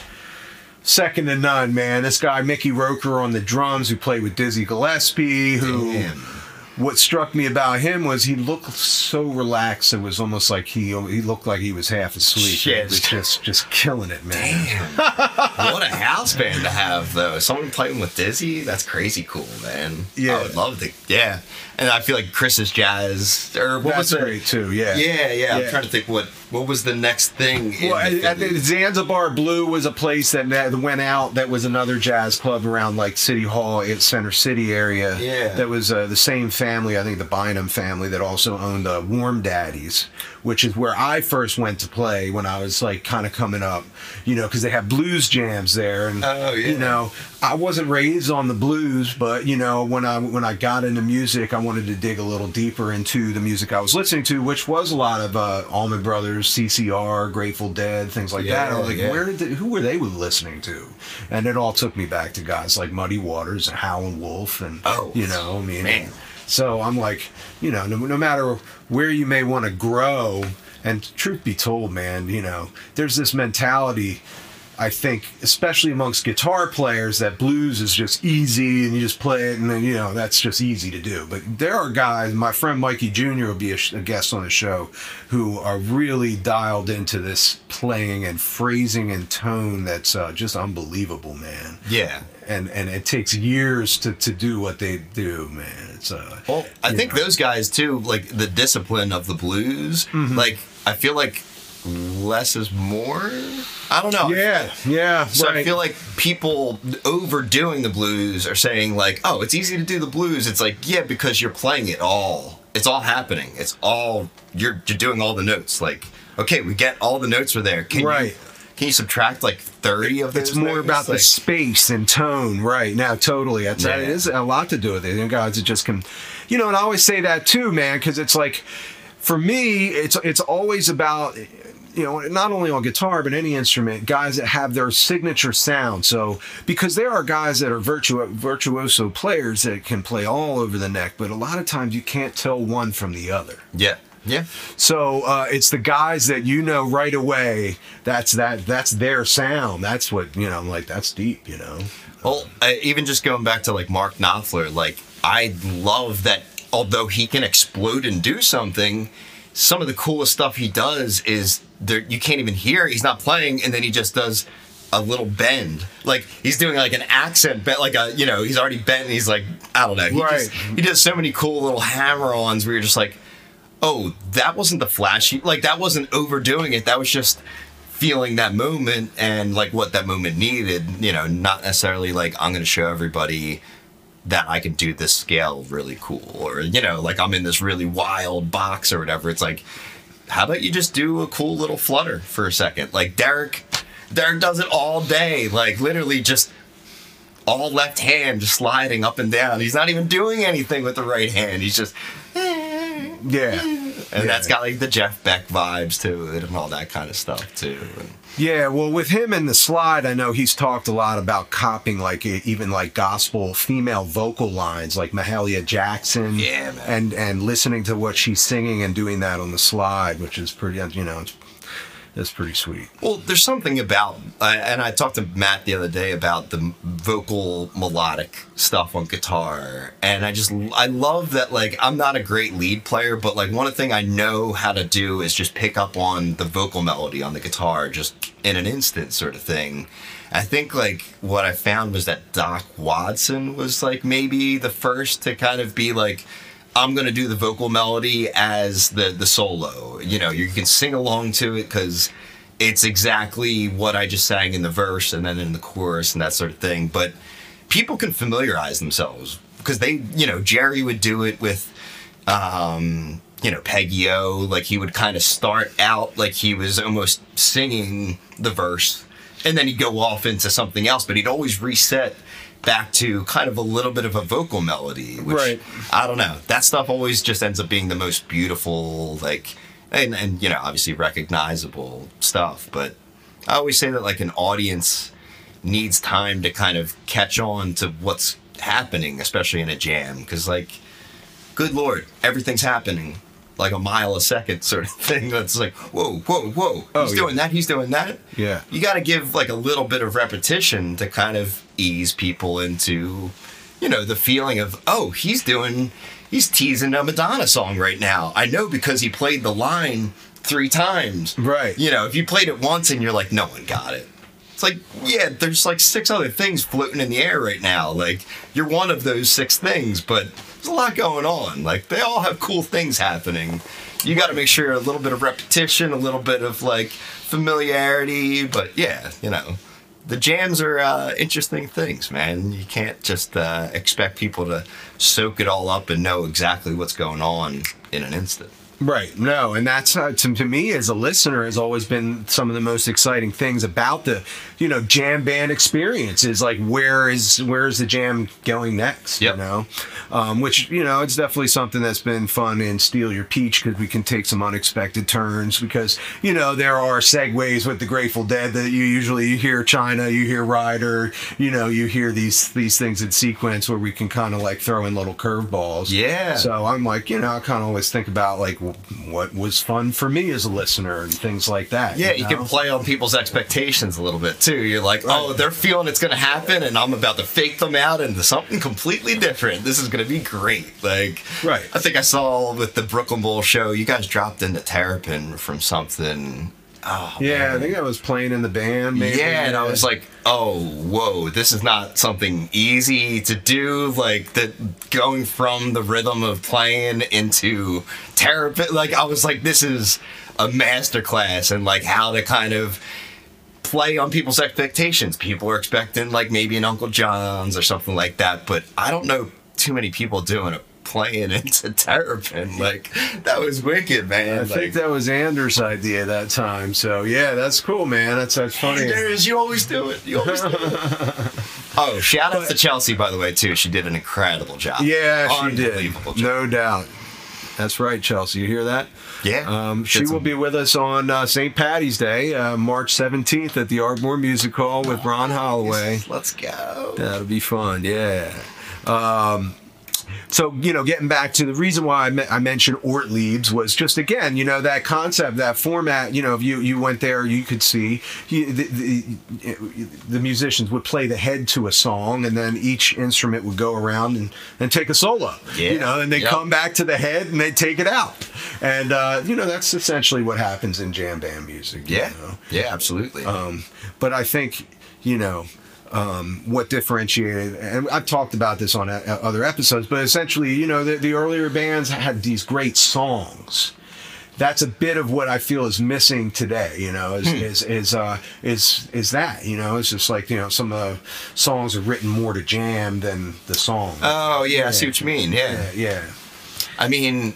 second to none, man. This guy Mickey Roker on the drums, who played with Dizzy Gillespie, who. Damn. What struck me about him was he looked so relaxed. It was almost like he he looked like he was half asleep. Shit. He was just just killing it, man. Damn. What a house band to have, though. Someone playing with Dizzy, that's crazy cool, man. Yeah. I would love to. Yeah. And I feel like Chris's Jazz, or what was That's the, great too. Yeah. Yeah, yeah, Yeah. I'm trying to think what what was the next thing. In Well, the I, I think Zanzibar Blue was a place that that went out. That was another jazz club around like City Hall, in Center City area. Yeah. That was uh, the same family. I think the Bynum family that also owned uh, Warm Daddies, which is where I first went to play when I was like kind of coming up. You know, because they have blues jams there, and Oh, yeah. you know, I wasn't raised on the blues, but you know, when I when I got into music, I wanted to dig a little deeper into the music I was listening to, which was a lot of uh, Allman Brothers, C C R, Grateful Dead, things like that. I was like, Yeah, yeah. where did they, who were they listening to? And it all took me back to guys like Muddy Waters and Howlin' Wolf, and Oh, you know, I mean, man. so I'm like, you know, no, no matter where you may want to grow, and truth be told, man, you know, there's this mentality, I think, especially amongst guitar players, that blues is just easy and you just play it and then, you know, that's just easy to do. But there are guys, my friend Mikey Junior will be a, sh- a guest on the show, who are really dialed into this playing and phrasing and tone that's uh, just unbelievable, man. Yeah. And and it takes years to, to do what they do, man. It's uh, Well, I you think know. those guys too, like the discipline of the blues. Mm-hmm. Like I feel like less is more. I don't know. Yeah, yeah. So right. I feel like people overdoing the blues are saying like, "Oh, it's easy to do the blues." It's like, yeah, because you're playing it all. It's all happening. It's all you're you're doing all the notes. Like, okay, we get all the notes are there. Can Right. you can you subtract like thirty of those? It's more notes? about the Like, space and tone, right? Now, totally. That's Yeah. it is a lot to do with it. You know, guys that just can, you know. And I always say that too, man, because it's like, for me, it's it's always about, you know, not only on guitar but any instrument, guys that have their signature sound. So because there are guys that are virtuo virtuoso players that can play all over the neck, but a lot of times you can't tell one from the other. yeah, yeah. So uh, it's the guys that you know right away. That's that. That's their sound. That's what you know. I'm like, that's deep. You know. Well, I, even just going back to like Mark Knopfler, like I love that. Although he can explode and do something, some of the coolest stuff he does is there. You can't even hear. He's not playing, and then he just does a little bend. Like he's doing like an accent bend, like a you know he's already bent. And he's like I don't know. He Right. Just, he does so many cool little hammer-ons where you're just like, oh, that wasn't the flashy. Like that wasn't overdoing it. That was just feeling that moment and like what that moment needed. You know, not necessarily like I'm going to show everybody that I can do this scale really cool, or you know, like I'm in this really wild box or whatever. It's like, how about you just do a cool little flutter for a second? Like Derek, Derek does it all day, like literally just all left hand, just sliding up and down. He's not even doing anything with the right hand. He's just, Yeah. and Yeah. that's got like the Jeff Beck vibes to it and all that kind of stuff too. And, Yeah, well, with him in the slide, I know he's talked a lot about copying, like e- even like gospel female vocal lines, like Mahalia Jackson. Yeah, man. And and listening to what she's singing and doing that on the slide, which is pretty, you know, it's, that's pretty sweet. Well, there's something about, uh, and I talked to Matt the other day about the vocal melodic stuff on guitar, and I just, I love that, like, I'm not a great lead player, but, like, one thing I know how to do is just pick up on the vocal melody on the guitar just in an instant sort of thing. I think, like, what I found was that Doc Watson was, like, maybe the first to kind of be, like, I'm going to do the vocal melody as the, the solo. You know, you can sing along to it because it's exactly what I just sang in the verse and then in the chorus and that sort of thing. But people can familiarize themselves because they, you know, Jerry would do it with, um, you know, Peggy O. Like, he would kind of start out like he was almost singing the verse, and then he'd go off into something else, but he'd always reset back to kind of a little bit of a vocal melody, which, right. I don't know. That stuff always just ends up being the most beautiful, like, and, and, you know, obviously recognizable stuff. But I always say that, like, an audience needs time to kind of catch on to what's happening, especially in a jam. Because, like, good Lord, everything's happening like a mile a second sort of thing. That's like, whoa, whoa, whoa. Oh, he's yeah. doing that, he's doing that. Yeah. You got to give, like, a little bit of repetition to kind of ease people into, you know, the feeling of, oh, he's doing, he's teasing a Madonna song right now. I know because he played the line three times. Right. You know, if you played it once and you're like, no one got it. It's like, yeah, there's like six other things floating in the air right now. Like, you're one of those six things, but there's a lot going on. Like, they all have cool things happening. You got to make sure a little bit of repetition, a little bit of, like, familiarity. But, yeah, you know, the jams are uh, interesting things, man. You can't just uh, expect people to soak it all up and know exactly what's going on in an instant. Right. No, and that's uh, to, to me as a listener has always been some of the most exciting things about the, you know, jam band experience is like, where is where is the jam going next? Yep. You know, um, which, you know, it's definitely something that's been fun in Steal Your Peach because we can take some unexpected turns because, you know, there are segues with the Grateful Dead that you usually you hear China, you hear Rider, you know, you hear these these things in sequence where we can kind of like throw in little curveballs. Yeah. So I'm like, you know, I kind of always think about like what was fun for me as a listener and things like that. Yeah, you, you know? can play on people's expectations a little bit too. You're like, oh, they're feeling it's going to happen, and I'm about to fake them out into something completely different. This is going to be great. Like, right. I think I saw with the Brooklyn Bowl show, you guys dropped into Terrapin from something. Oh, yeah, man. I think I was playing in the band. Maybe. Yeah, and I was like, oh, whoa, this is not something easy to do. Like, that going from the rhythm of playing into Terrapin, like, I was like, this is a masterclass in, like, how to kind of play on people's expectations. People are expecting, like, maybe an Uncle John's or something like that, but I don't know too many people doing it. Playing into Terrapin, like, that was wicked, man. I like, think that was Anders' idea that time. So yeah, that's cool, man. That's that's funny. Anders, you always do it. You always do it. Oh, shout out to Chelsea, by the way, too. She did an incredible job. Yeah, she did. Unbelievable job. No doubt. That's right, Chelsea. You hear that? Yeah. Um, she Did will some- be with us on uh, Saint Patty's Day, uh, March seventeenth at the Ardmore Music Hall with Ron Holloway. Let's go. That'll be fun, yeah. Um, so, you know, getting back to the reason why I, me- I mentioned Ortlieb's was just, again, you know, that concept, that format, you know, if you, you went there, you could see you, the, the, the musicians would play the head to a song, and then each instrument would go around and, and take a solo, Yeah. you know, and they Yep. come back to the head and they take it out. And, uh, you know, that's essentially what happens in jam band music. you Yeah. know? Yeah, absolutely. Um, but I think, you know, um, what differentiated, and I've talked about this on uh, other episodes, but essentially, you know, the, the earlier bands had these great songs. That's a bit of what I feel is missing today, you know, is, Hmm. is, is, uh, is, is that, you know, it's just like, you know, some of the songs are written more to jam than the song. oh, yeah, I see what you mean. yeah, yeah. I mean,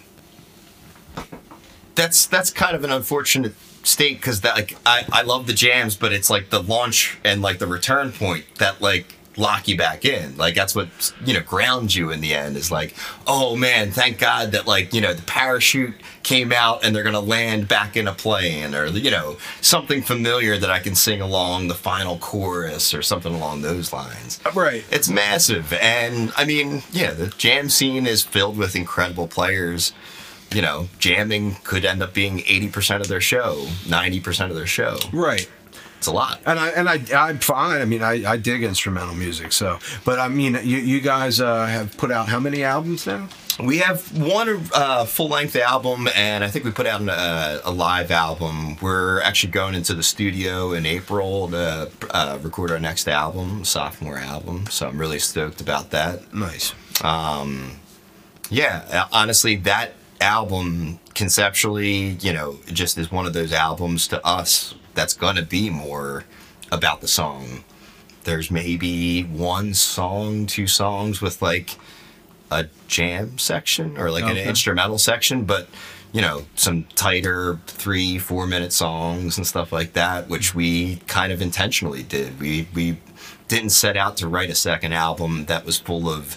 that's that's kind of an unfortunate state because that like I, I love the jams, but it's like the launch and like the return point that like lock you back in. Like that's what, you know, grounds you in the end is like, oh man, thank God that like, you know, the parachute came out and they're gonna land back in a plane, or you know, something familiar that I can sing along the final chorus or something along those lines. Right. It's massive, and I mean, yeah, the jam scene is filled with incredible players. you know, jamming could end up being eighty percent of their show, ninety percent of their show. Right. It's a lot. And I and I I'm fine. I mean, I, I dig instrumental music. So, but I mean, you you guys uh, have put out how many albums now? We have one uh, full-length album, and I think we put out a, a live album. We're actually going into the studio in April to uh, record our next album, sophomore album. So I'm really stoked about that. Nice. Um, yeah, honestly, that album conceptually, you know, just is one of those albums to us that's going to be more about the song. There's maybe one song, two songs with like a jam section or like Okay. an instrumental section, but you know, some tighter three, four minute songs and stuff like that, which we kind of intentionally did. We we didn't set out to write a second album that was full of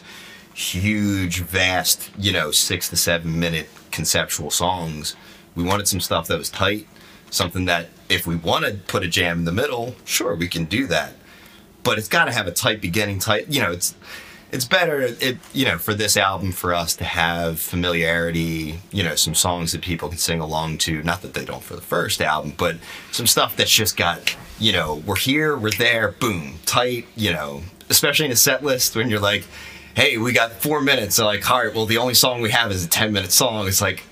huge, vast, you know, six to seven minute conceptual songs. We wanted some stuff that was tight, something that if we want to put a jam in the middle, sure, we can do that. But it's got to have a tight beginning, tight, you know, it's it's better, it you know, for this album for us to have familiarity, you know, some songs that people can sing along to, not that they don't for the first album, but some stuff that's just got, you know, we're here, we're there, boom, tight, you know, especially in a set list when you're like, hey, we got four minutes, so like, all right, well, the only song we have is a ten minute song. It's like,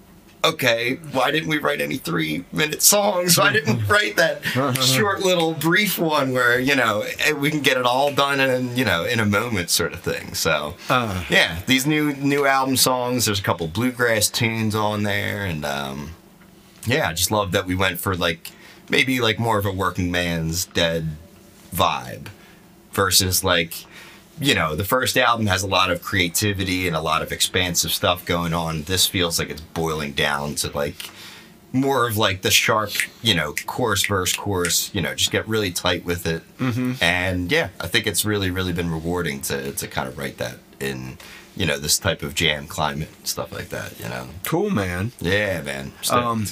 okay, why didn't we write any three minute songs? Why didn't we write that short little brief one where, you know, we can get it all done in, you know, in a moment sort of thing. So, Uh. yeah, these new new album songs, there's a couple bluegrass tunes on there. And, um, yeah, I just love that we went for, like, maybe, like, more of a working man's Dead vibe versus, like, you know, the first album has a lot of creativity and a lot of expansive stuff going on. This feels like it's boiling down to like more of like the sharp, you know, chorus, verse, chorus, you know, just get really tight with it. Mm-hmm. And yeah, I think it's really, really been rewarding to, to kind of write that in, you know, this type of jam climate and stuff like that, you know. Cool, man. Yeah, man. Stoked. Um,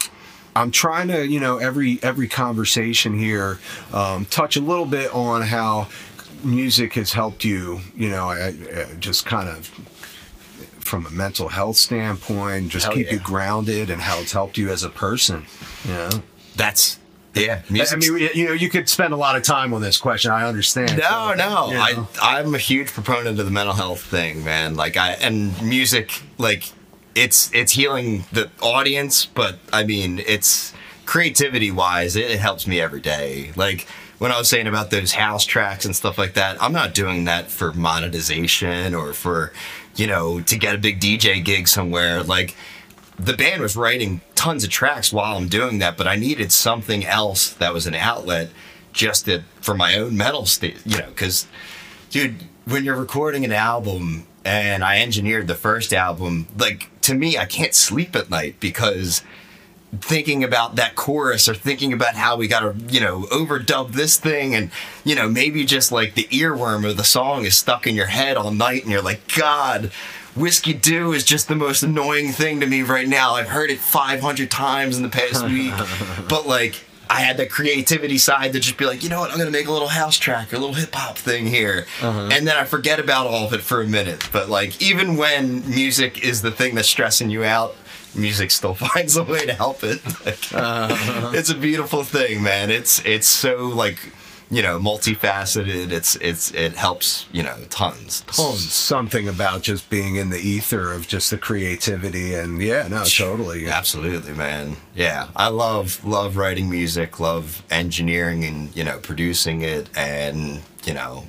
I'm trying to, you know, every every conversation here, um, touch a little bit on how music has helped you, you know, I, I, just kind of from a mental health standpoint, just Hell keep yeah. you grounded and how it's helped you as a person, you know. That's, yeah. I Music's- mean, you know, you could spend a lot of time on this question. I understand. No, no. You know. I I'm a huge proponent of the mental health thing, man. Like I and music, like it's it's healing the audience, but I mean, it's creativity wise, it, it helps me every day. Like when I was saying about those house tracks and stuff like that, I'm not doing that for monetization or for, you know, to get a big D J gig somewhere. Like the band was writing tons of tracks while I'm doing that, but I needed something else that was an outlet just to, for my own mental state, you know, because, dude, when you're recording an album, and I engineered the first album, like, to me, I can't sleep at night because thinking about that chorus or thinking about how we gotta, you know, overdub this thing and, you know, maybe just like the earworm of the song is stuck in your head all night and you're like, God, Whiskey Do is just the most annoying thing to me right now. I've heard it five hundred times in the past week, but like, I had the creativity side to just be like, you know what, I'm going to make a little house track or a little hip hop thing here. Uh-huh. And then I forget about all of it for a minute. But like, even when music is the thing that's stressing you out, music still finds a way to help it. Like, uh-huh. It's a beautiful thing, man. It's it's so like, you know, multifaceted. It's it's it helps, you know, tons, tons. Something about just being in the ether of just the creativity and yeah, no, totally. Absolutely, man. Yeah, I love love writing music, love engineering and, you know, producing it, and, you know,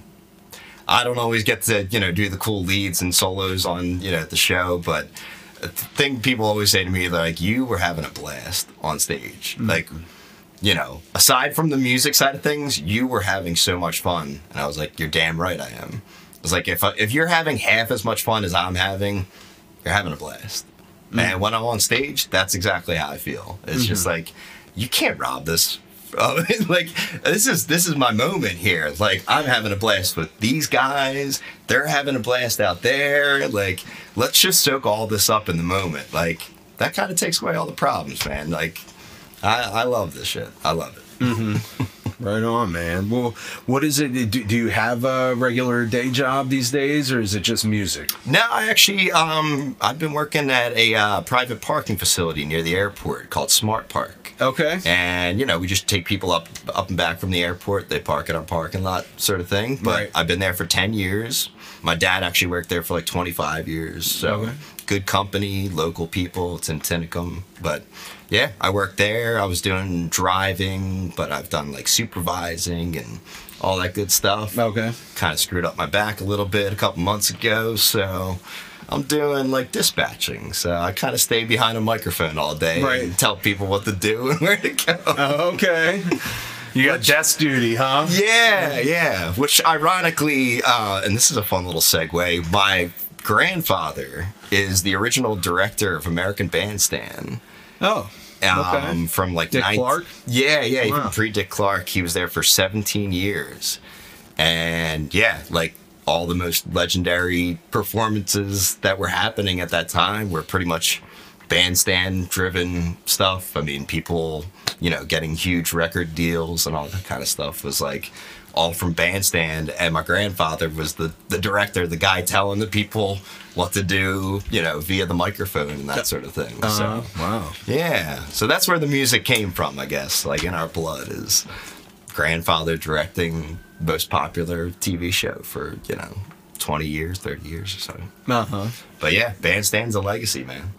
I don't always get to, you know, do the cool leads and solos on, you know, the show, but the thing people always say to me, like, you were having a blast on stage. Mm-hmm. Like, you know, aside from the music side of things, you were having so much fun. And I was like, you're damn right I am. I was like, if I, if you're having half as much fun as I'm having, you're having a blast. Mm-hmm. And when I'm on stage, that's exactly how I feel. It's mm-hmm. just like, you can't rob this. Uh, like, this is this is my moment here. Like, I'm having a blast with these guys. They're having a blast out there. Like, let's just soak all this up in the moment. Like, that kind of takes away all the problems, man. Like, I, I love this shit. I love it. Mm-hmm. Right on, man. Well, what is it? Do, do you have a regular day job these days, or is it just music? No, I actually, um, I've been working at a uh, private parking facility near the airport called Smart Park. Okay. And, you know, we just take people up up and back from the airport. They park in our parking lot sort of thing. But Right. I've been there for ten years. My dad actually worked there for like twenty-five years. So Okay. good company, local people. It's in Tinicum. But yeah, I worked there. I was doing driving, but I've done like supervising and all that good stuff. Okay. Kind of screwed up my back a little bit a couple months ago. So I'm doing like dispatching. So I kind of stay behind a microphone all day Right. and tell people what to do and where to go. Oh, okay. You got desk duty, huh? Yeah, yeah. Which ironically, uh, and this is a fun little segue, my grandfather is the original director of American Bandstand. Oh. Um, Okay. From like Dick ninth Clark? Yeah, yeah, Wow. even pre Dick Clark. He was there for seventeen years. And yeah, like all the most legendary performances that were happening at that time were pretty much bandstand driven stuff. I mean, people, you know, getting huge record deals and all that kind of stuff was like all from bandstand. And my grandfather was the, the director, the guy telling the people what to do, you know, via the microphone and that sort of thing. Uh, So, wow. yeah. So that's where the music came from, I guess. Like in our blood is grandfather directing most popular T V show for, you know, twenty years, thirty years or so. Uh-huh. But yeah, bandstand's a legacy, man.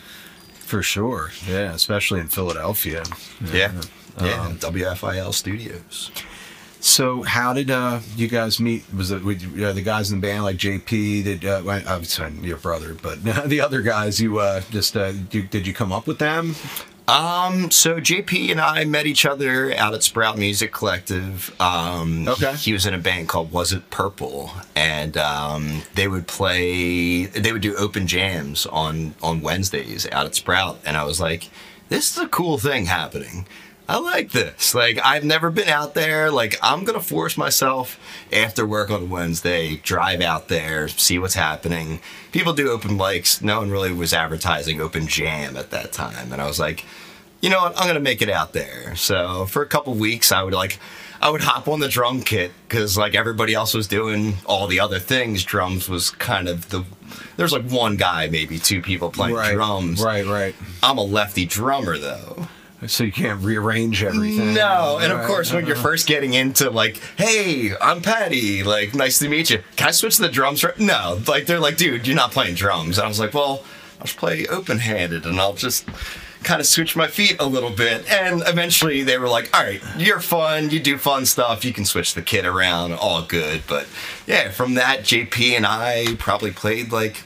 For sure. Yeah, especially in Philadelphia. Yeah. Yeah. Um, W F I L Studios. So how did uh, you guys meet? Was it with, uh, the guys in the band like J P? Did uh, well, I'm sorry, your brother, but the other guys? You uh, just uh, you, did you come up with them? Um, so J P and I met each other out at Sprout Music Collective. Um, Okay. He was in a band called Was It Purple, and um, they would play. They would do open jams on on Wednesdays out at Sprout, and I was like, "This is a cool thing happening. I like this. Like, I've never been out there. Like, I'm gonna force myself after work on Wednesday, drive out there, see what's happening. People do open mics. No one really was advertising open jam at that time, and I was like, you know what? I'm gonna make it out there. So for a couple weeks, I would like, I would hop on the drum kit because like everybody else was doing all the other things. Drums was kind of the. There's like one guy, maybe two people playing right. drums. Right, right. I'm a lefty drummer though. So you can't rearrange everything. No, and of Right. course, when you're first getting into like, hey, I'm Patty, like, nice to meet you. Can I switch the drums? For-? No, like they're like, dude, you're not playing drums. And I was like, well, I'll just play open-handed, and I'll just kind of switch my feet a little bit. And eventually, they were like, all right, you're fun, you do fun stuff, you can switch the kit around, all good. But yeah, from that, J P and I probably played like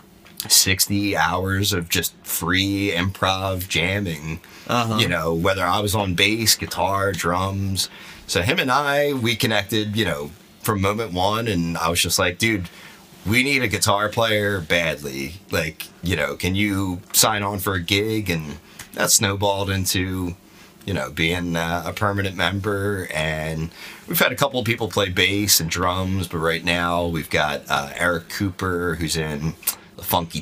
sixty hours of just free improv jamming. Uh-huh. You know, whether I was on bass, guitar, drums. So him and I, we connected, you know, from moment one, and I was just like, dude, we need a guitar player badly. Like, you know, can you sign on for a gig? And that snowballed into, you know, being uh, a permanent member. And we've had a couple of people play bass and drums, but right now we've got uh, Eric Cooper, who's in the Funky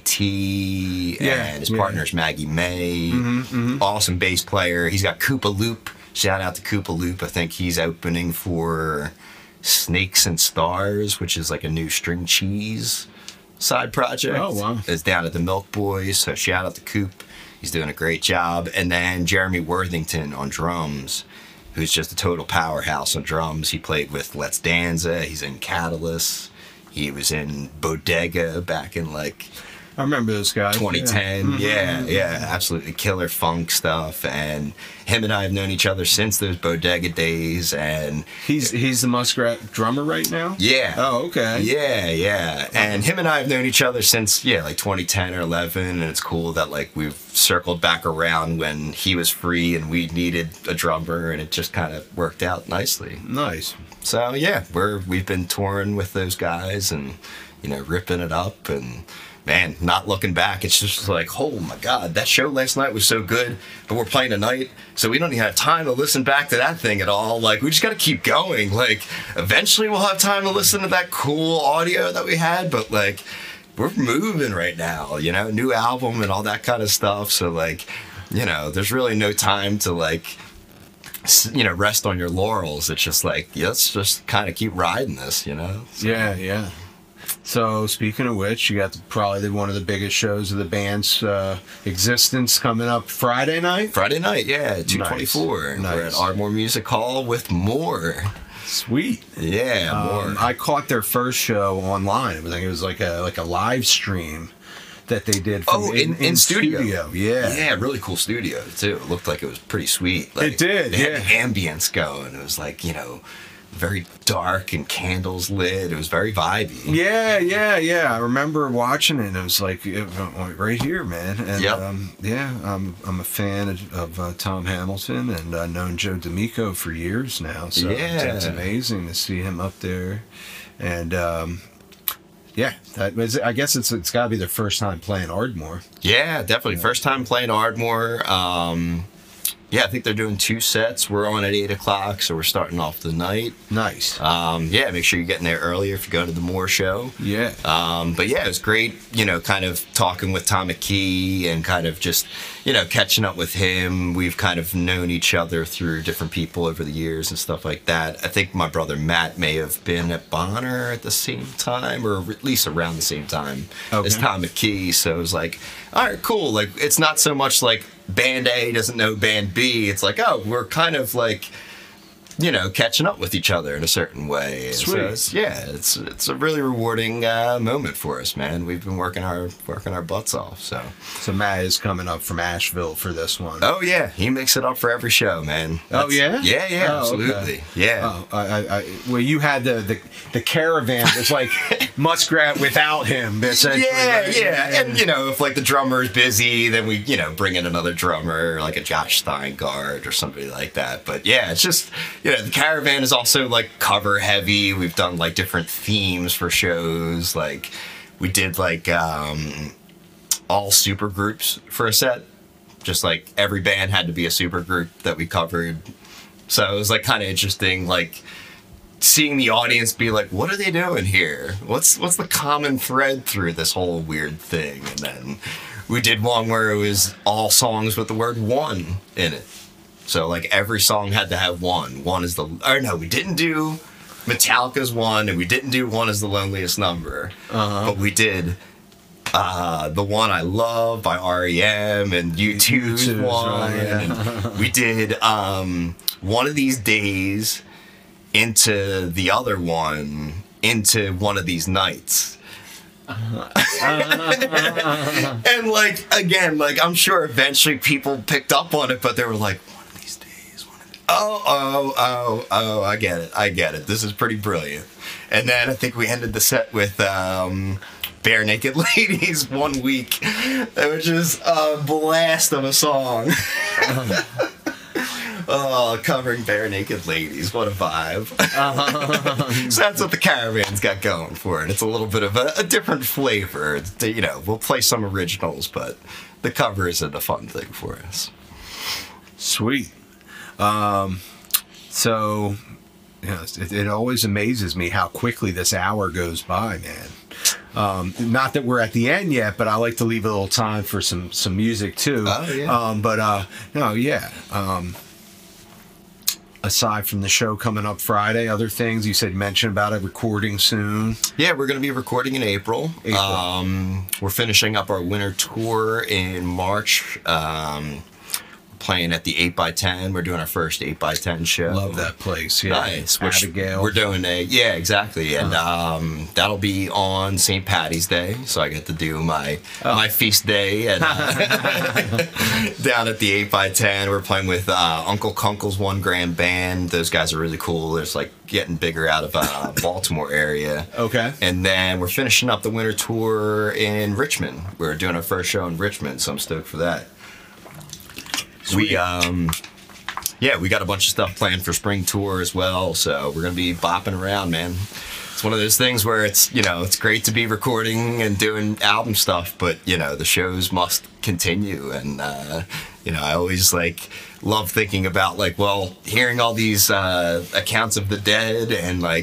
T, Yeah, and his yeah. partner's Maggie May. Awesome bass player. He's got Koopa Loop. Shout out to Koopa Loop. I think he's opening for Snakes and Stars, which is like a new string cheese side project. Oh, wow. It's down at the Milk Boys. So shout out to Coop. He's doing a great job. And then Jeremy Worthington on drums, who's just a total powerhouse on drums. He played with Let's Danza. He's in Catalyst. He was in Bodega back in like I remember those guys. twenty ten. Yeah, yeah, absolutely killer funk stuff. And him and I have known each other since those Bodega days. And He's he's the Muskrat drummer right now. yeah. Oh, okay. Yeah, yeah. And him and I have known each other since, yeah, like twenty ten or eleven. And it's cool that, like, we've circled back around when he was free and we needed a drummer, and it just kind of worked out nicely. Nice. So, yeah, we're, we've been touring with those guys and, you know, ripping it up. And, man, not looking back, it's just like, oh, my God, that show last night was so good, but we're playing tonight, so we don't even have time to listen back to that thing at all. Like, we just got to keep going. Like, eventually we'll have time to listen to that cool audio that we had, but, like, we're moving right now, you know, new album and all that kind of stuff. So, like, you know, there's really no time to, like, you know, rest on your laurels. It's just like, yeah, let's just kind of keep riding this, you know? So, yeah, yeah. So speaking of which, you got the, probably one of the biggest shows of the band's uh, existence coming up Friday night. Friday night, yeah, two twenty-four. Nice. We're at Ardmore Music Hall with More. Sweet. Yeah, More. Um, I caught their first show online. It was like it was like a like a live stream that they did. From Oh, in, in, in studio. studio. Yeah. Yeah, really cool studio, too. It looked like it was pretty sweet. Like, it did, they yeah. had the ambience going. It was like, you know, very dark and candles lit. It was very vibey. Yeah, yeah, yeah. I remember watching it, and it was like, it went right here, man. And Yep. um, yeah, I'm I'm a fan of, of uh, Tom Hamilton, and I've known Joe D'Amico for years now. So it's, Yeah. it's amazing to see him up there. And um, yeah, that was, I guess it's it's got to be their first time playing Ardmore. Yeah, definitely. First time playing Ardmore. Um, yeah, I think they're doing two sets. We're on at eight o'clock, so we're starting off the night. Nice. Um, yeah, make sure you're getting there earlier if you go to the Moore show. Yeah. Um, but yeah, it was great, you know, kind of talking with Tom McKee and kind of just, you know, catching up with him. We've kind of known each other through different people over the years and stuff like that. I think my brother Matt may have been at Bonner at the same time, or at least around the same time Okay. as Tom McKee. So it was like, all right, cool. Like, it's not so much like Band A doesn't know Band B. It's like, oh, we're kind of like, you know, catching up with each other in a certain way. And Sweet. So it's, yeah, it's it's a really rewarding uh, moment for us, man. We've been working our working our butts off. So. So Matt is coming up from Asheville for this one. Oh yeah, he makes it up for every show, man. Oh, That's- yeah? yeah, yeah, Oh, absolutely, okay. yeah. Oh, I, I, I, well, you had the, the the caravan. It's like Muskrat without him. Essentially, Yeah, right? yeah, and you know, if like the drummer's busy, then we, you know, bring in another drummer, like a Josh Steingart or somebody like that. But yeah, it's just, you know, the caravan is also like cover heavy. We've done like different themes for shows. Like we did like um, all super groups for a set. Just like every band had to be a super group that we covered. So it was like kind of interesting, like seeing the audience be like, what are they doing here? What's what's the common thread through this whole weird thing? And then we did one where it was all songs with the word one in it. So like every song had to have one. One is the, or no, we didn't do Metallica's One, and we didn't do One is the Loneliest Number. Uh-huh. But we did uh, The One I Love by R E M and U two's U two's, One. right, yeah. And we did um, One of These Days into the other one into One of These Nights. And like again, like I'm sure eventually people picked up on it, but they were like, one of these days, one of these. Oh, oh, oh, oh, I get it, I get it. This is pretty brilliant. And then I think we ended the set with um, Bare Naked Ladies One Week, which is a blast of a song. Oh, covering Bare Naked Ladies. What a vibe. Uh-huh. So that's what the Caravan's got going for it. It's a little bit of a, a different flavor. It's, you know, we'll play some originals, but the cover isn't a fun thing for us. Sweet. Um, so, you know, it, it always amazes me how quickly this hour goes by, man. Um, not that we're at the end yet, but I like to leave a little time for some, some music too. Oh, yeah. Um, but, uh, no, yeah. Um, aside from the show coming up Friday, other things you said mention about it, recording soon. Yeah, we're going to be recording in April. April. Um, we're finishing up our winter tour in March. Um, playing at the eight by ten. We're doing our first eight by ten show. Love that place. Yeah. Nice. We're, Abigail. we're doing a, yeah, exactly. And Uh-huh. um, that'll be on Saint Patty's Day. So I get to do my Oh. my feast day at, uh, down at the eight by ten. We're playing with uh, Uncle Kunkel's One Grand Band. Those guys are really cool. They're just like getting bigger out of uh, Baltimore area. Okay. And then we're finishing up the winter tour in Richmond. We're doing our first show in Richmond, so I'm stoked for that. Sweet. We um yeah, we got a bunch of stuff planned for spring tour as well, so we're gonna be bopping around, man. It's one of those things where it's, you know, it's great to be recording and doing album stuff, but you know, the shows must continue. And uh you know, I always like love thinking about like, well, hearing all these uh accounts of the dead and like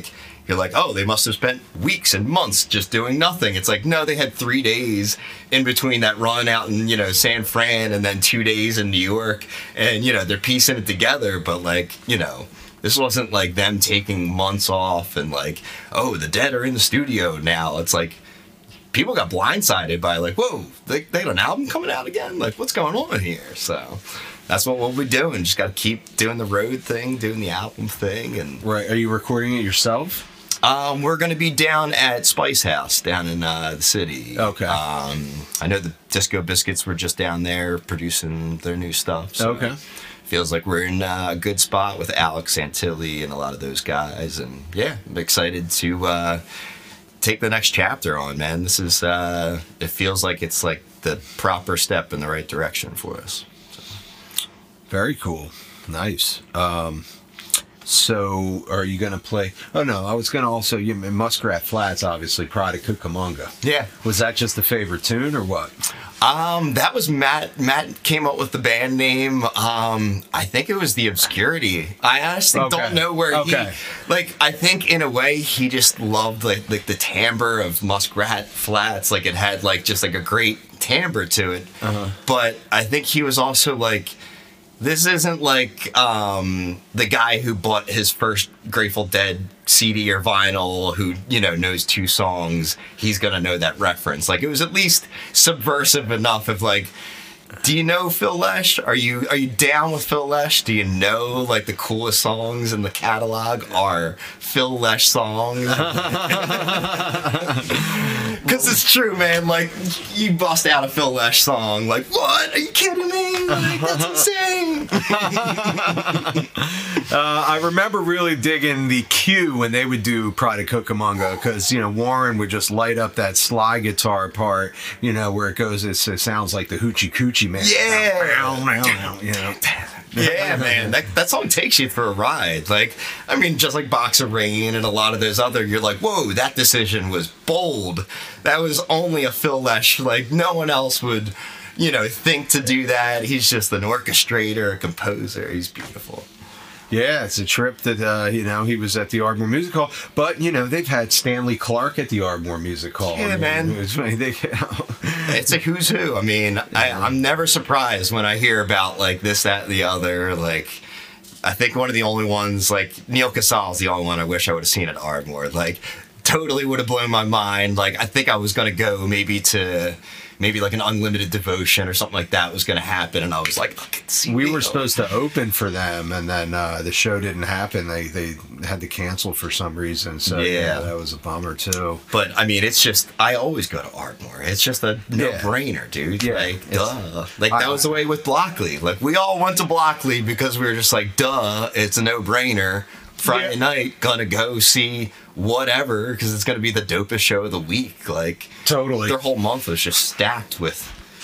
You're like, oh, they must have spent weeks and months just doing nothing. It's like, no, they had three days in between that run out in, you know, San Fran and then two days in New York. And, you know, they're piecing it together. But, like, you know, this wasn't like them taking months off and like, oh, the Dead are in the studio now. It's like people got blindsided by like, whoa, they, they had an album coming out again? Like, what's going on here? So that's what we'll be doing. Just got to keep doing the road thing, doing the album thing. And Right. Are you recording it yourself? Um, we're going to be down at Spice House down in uh, the city. Okay. Um, I know the Disco Biscuits were just down there producing their new stuff. So Okay. Feels like we're in a good spot with Alex Santilli and a lot of those guys. And yeah, I'm excited to uh, take the next chapter on, man. This is, uh, it feels like it's like the proper step in the right direction for us. Very cool. Nice. Um, so are you going to play? Oh, no, I was going to also, you Muskrat Flats, obviously, Pride of Cucamonga. Yeah. Was that just a favorite tune or what? Um, that was Matt. Matt came up with the band name. Um, I think it was the Obscurity. I honestly Okay. don't know where Okay. he, like, I think in a way he just loved like, like the timbre of Muskrat Flats. Like it had like just like a great timbre to it. Uh-huh. But I think he was also like, this isn't like um, the guy who bought his first Grateful Dead C D or vinyl who, you know, knows two songs. He's going to know that reference. Like, it was at least subversive enough of, like, do you know Phil Lesh? Are you are you down with Phil Lesh? Do you know, like, the coolest songs in the catalog are Phil Lesh songs? Because it's true, man. Like, you bust out a Phil Lesh song. Like, what? Are you kidding me? Like, that's insane. Uh, I remember really digging the cue when they would do Pride of Cucamonga because, you know, Warren would just light up that slide guitar part, you know, where it goes, it sounds like the Hoochie Coochie Man. Yeah. You know. Yeah, man, that, that song takes you for a ride. Like, I mean, just like Box of Rain and a lot of those other, you're like, whoa, that decision was bold. That was only a Phil Lesh. Like, no one else would, you know, think to do that. He's just an orchestrator, a composer. He's beautiful. Yeah, it's a trip that, uh, you know, he was at the Ardmore Music Hall. But, you know, they've had Stanley Clark at the Ardmore Music Hall. Yeah, I mean, man. It's, they, It's a who's who. I mean, I, I'm never surprised when I hear about, like, this, that, and the other. Like, I think one of the only ones, like, Neil Casal's the only one I wish I would have seen at Ardmore. Like, totally would have blown my mind. Like, I think I was going to go maybe to... maybe like an Unlimited Devotion or something like that was going to happen, and I was like, look, see, we were supposed to open for them, and then uh, the show didn't happen. They they had to cancel for some reason, so yeah, Yeah. that was a bummer too. But I mean, it's just, I always go to Ardmore. It's just a no-brainer, dude. Yeah, Like, it's- duh. Like, I- that was the way with Blockley. Like, we all went to Blockley because we were just like, duh, it's a no-brainer. Friday Yeah. night, gonna go see whatever, because it's gonna be the dopest show of the week. Like, Totally. their whole month was just stacked with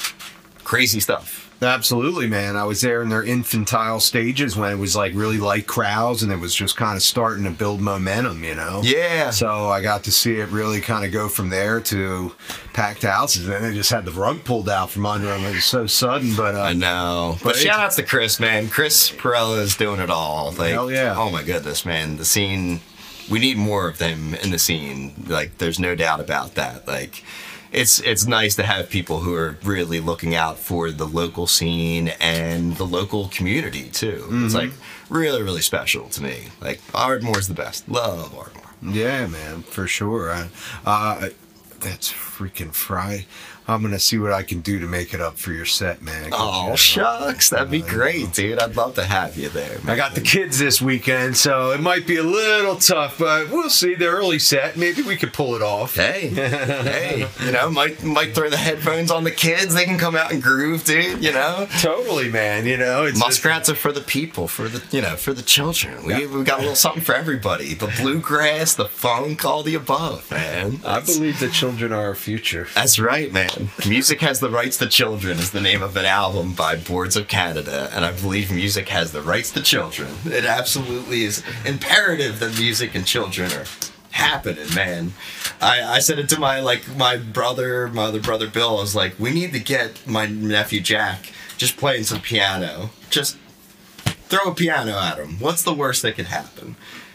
crazy stuff. Absolutely, man. I was there in their infantile stages when it was like really light crowds and it was just kind of starting to build momentum, you know? Yeah. So I got to see it really kind of go from there to packed houses. And then they just had the rug pulled out from under them. It was so sudden, but uh, I know. But, But shout it's- outs to Chris, man. Chris Perella is doing it all. Like, Hell yeah. Oh my goodness, man. The scene, we need more of them in the scene. Like, there's no doubt about that. Like, it's it's nice to have people who are really looking out for the local scene and the local community too. Mm-hmm. It's like really, really special to me. Like, Ardmore's the best. Love Ardmore. yeah, man, for sure. Uh, uh, that's freaking Friday. I'm going to see what I can do to make it up for your set, man. 'Cause, Oh, you know, shucks. That'd be uh, great, dude. I'd love to have you there, man. I got the kids this weekend, so it might be a little tough, but we'll see. The early set, maybe we could pull it off. Hey, hey, you know, might might throw the headphones on the kids. They can come out and groove, dude. You know, Totally, man. You know, it's muskrats are for the people, for the you know, for the children. We Yeah. we got a little something for everybody. The bluegrass, the funk, all the above, man. I believe the children are our future. That's right, man. Music Has the Rights to Children is the name of an album by Boards of Canada, and I believe music has the rights to children. It absolutely is imperative that music and children are happening, man. I, I said it to my like my brother, my other brother Bill. I was like, we need to get my nephew Jack just playing some piano. Just throw a piano at him. What's the worst that could happen?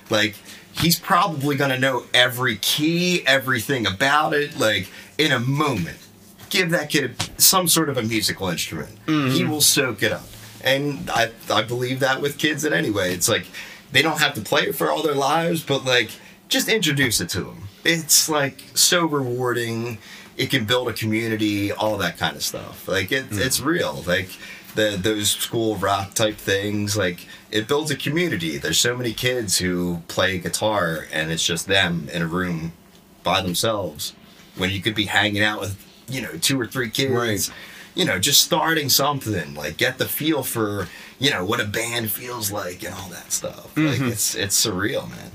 Like, he's probably going to know every key, everything about it, like, in a moment. Give that kid some sort of a musical instrument. Mm-hmm. He will soak it up. And I, I believe that with kids in any way. It's like, they don't have to play it for all their lives, but, like, just introduce it to them. It's, like, so rewarding. It can build a community, all that kind of stuff. Like, it, mm. it's real. Like, the those school rock type things, like, it builds a community. There's so many kids who play guitar, and it's just them in a room by themselves. When you could be hanging out with, you know, two or three kids. Right. You know, just starting something, like, get the feel for, you know, what a band feels like and all that stuff. Mm-hmm. Like, it's it's surreal, man.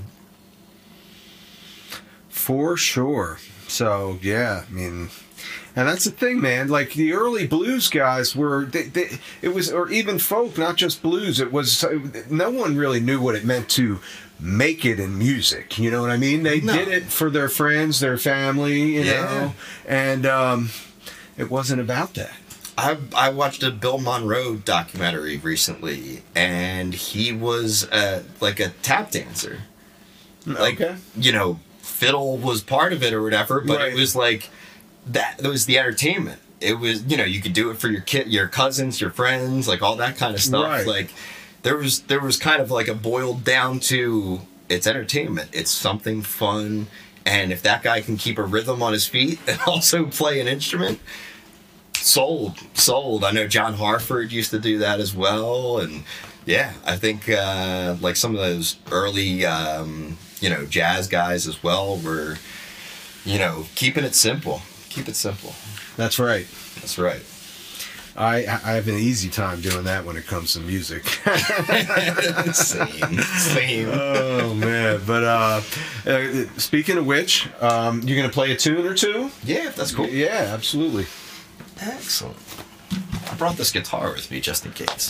For sure. So, yeah, I mean, and that's the thing, man. Like, the early blues guys were, they, they, it was, or even folk, not just blues, it was, no one really knew what it meant to make it in music. You know what I mean? They no. did it for their friends, their family, you yeah. know, and um, it wasn't about that. I I watched a Bill Monroe documentary recently, and he was uh, like a tap dancer. Like, okay. you know, fiddle was part of it or whatever, but right. it was like that. It was the entertainment. It was, you know, you could do it for your kid, your cousins, your friends, like all that kind of stuff. Right. Like there was there was kind of like a boiled down to it's entertainment. It's something fun, and if that guy can keep a rhythm on his feet and also play an instrument. Sold, sold. I know John Harford used to do that as well, and yeah, I think uh, like some of those early, um, you know, jazz guys as well were, you know, keeping it simple. Keep it simple. That's right. That's right. I I have an easy time doing that when it comes to music. same, same. Oh man! But uh, uh, speaking of which, um, you're gonna play a tune or two? Yeah, that's cool. Yeah, absolutely. Excellent. I brought this guitar with me just in case.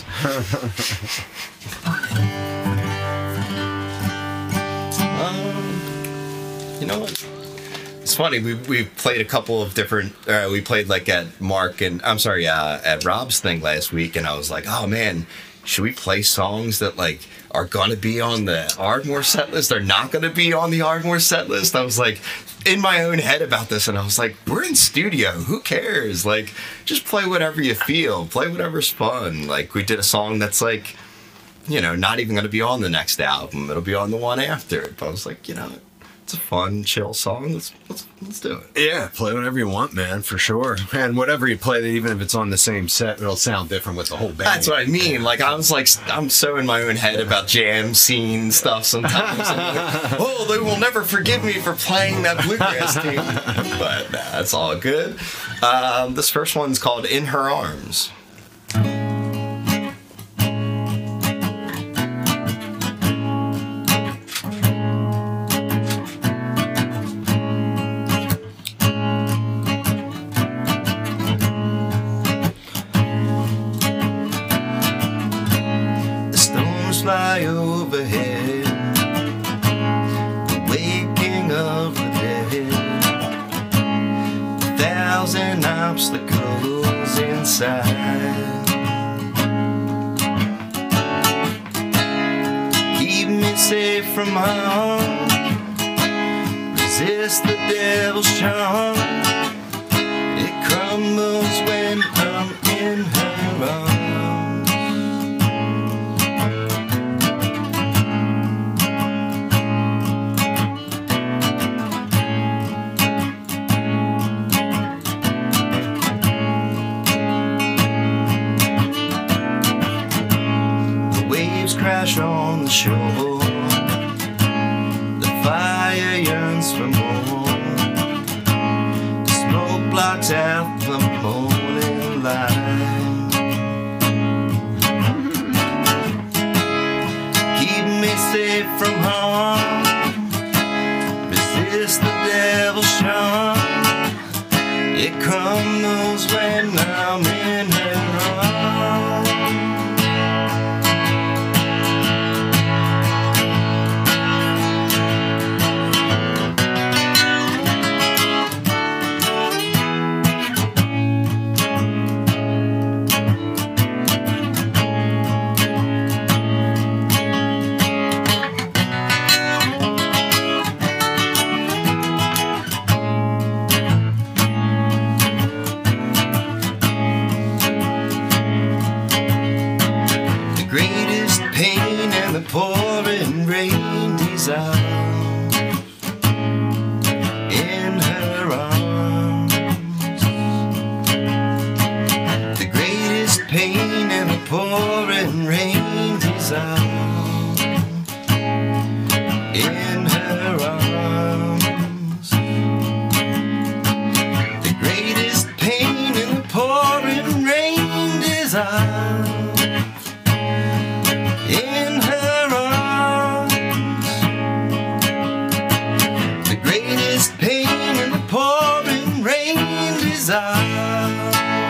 um, you know what? It's funny. We we played a couple of different. Uh, we played like at Mark and I'm sorry, uh, at Rob's thing last week, and I was like, oh man, should we play songs that like are gonna be on the Ardmore set list? They're not gonna be on the Ardmore set list. I was like in my own head about this, and I was like, we're in studio. Who cares? Like, just play whatever you feel. Play whatever's fun. Like, we did a song that's like, you know, not even gonna be on the next album. It'll be on the one after it. But I was like, you know, it's a fun, chill song. Let's let's let's do it. Yeah, play whatever you want, man, for sure. And whatever you play, even if it's on the same set, it'll sound different with the whole band. That's what I mean. Like, I was like, I'm so in my own head about jam scene stuff sometimes. Like, oh, they will never forgive me for playing that bluegrass team. But nah, that's all good. Um, this first one's called In Her Arms. Fly overhead, the waking of the dead, a thousand obstacles inside. Keep me safe from harm, resist the devil's charm. It crumbles when I'm in her arms. Crash on the shore, the fire yearns for more, the smoke blocks out the morning light. Keep me safe from harm, resist the devil's charm. It crumbles when I'm in her arms. dissolve in her arms. The greatest pain in the pouring rain dissolve in her arms. The greatest pain in the pouring rain dissolve in her arms. The greatest pain in the pouring rain dissolve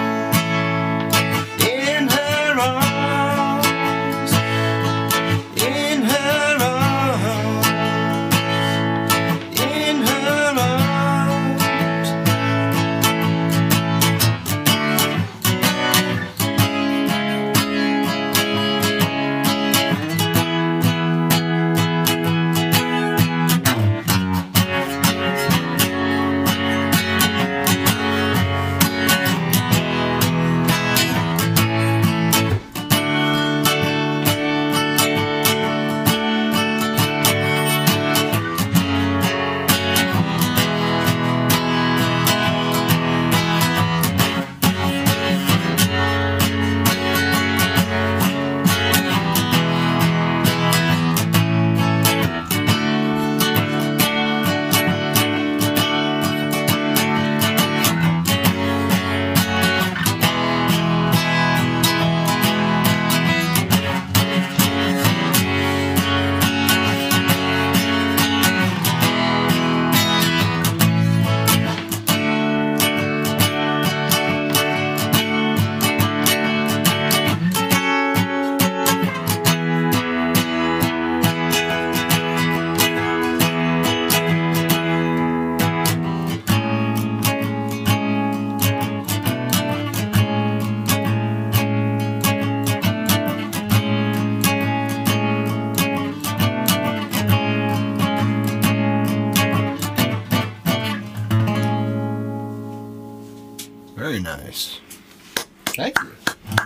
in her arms. In her arms. In her arms. Very nice. Thank you.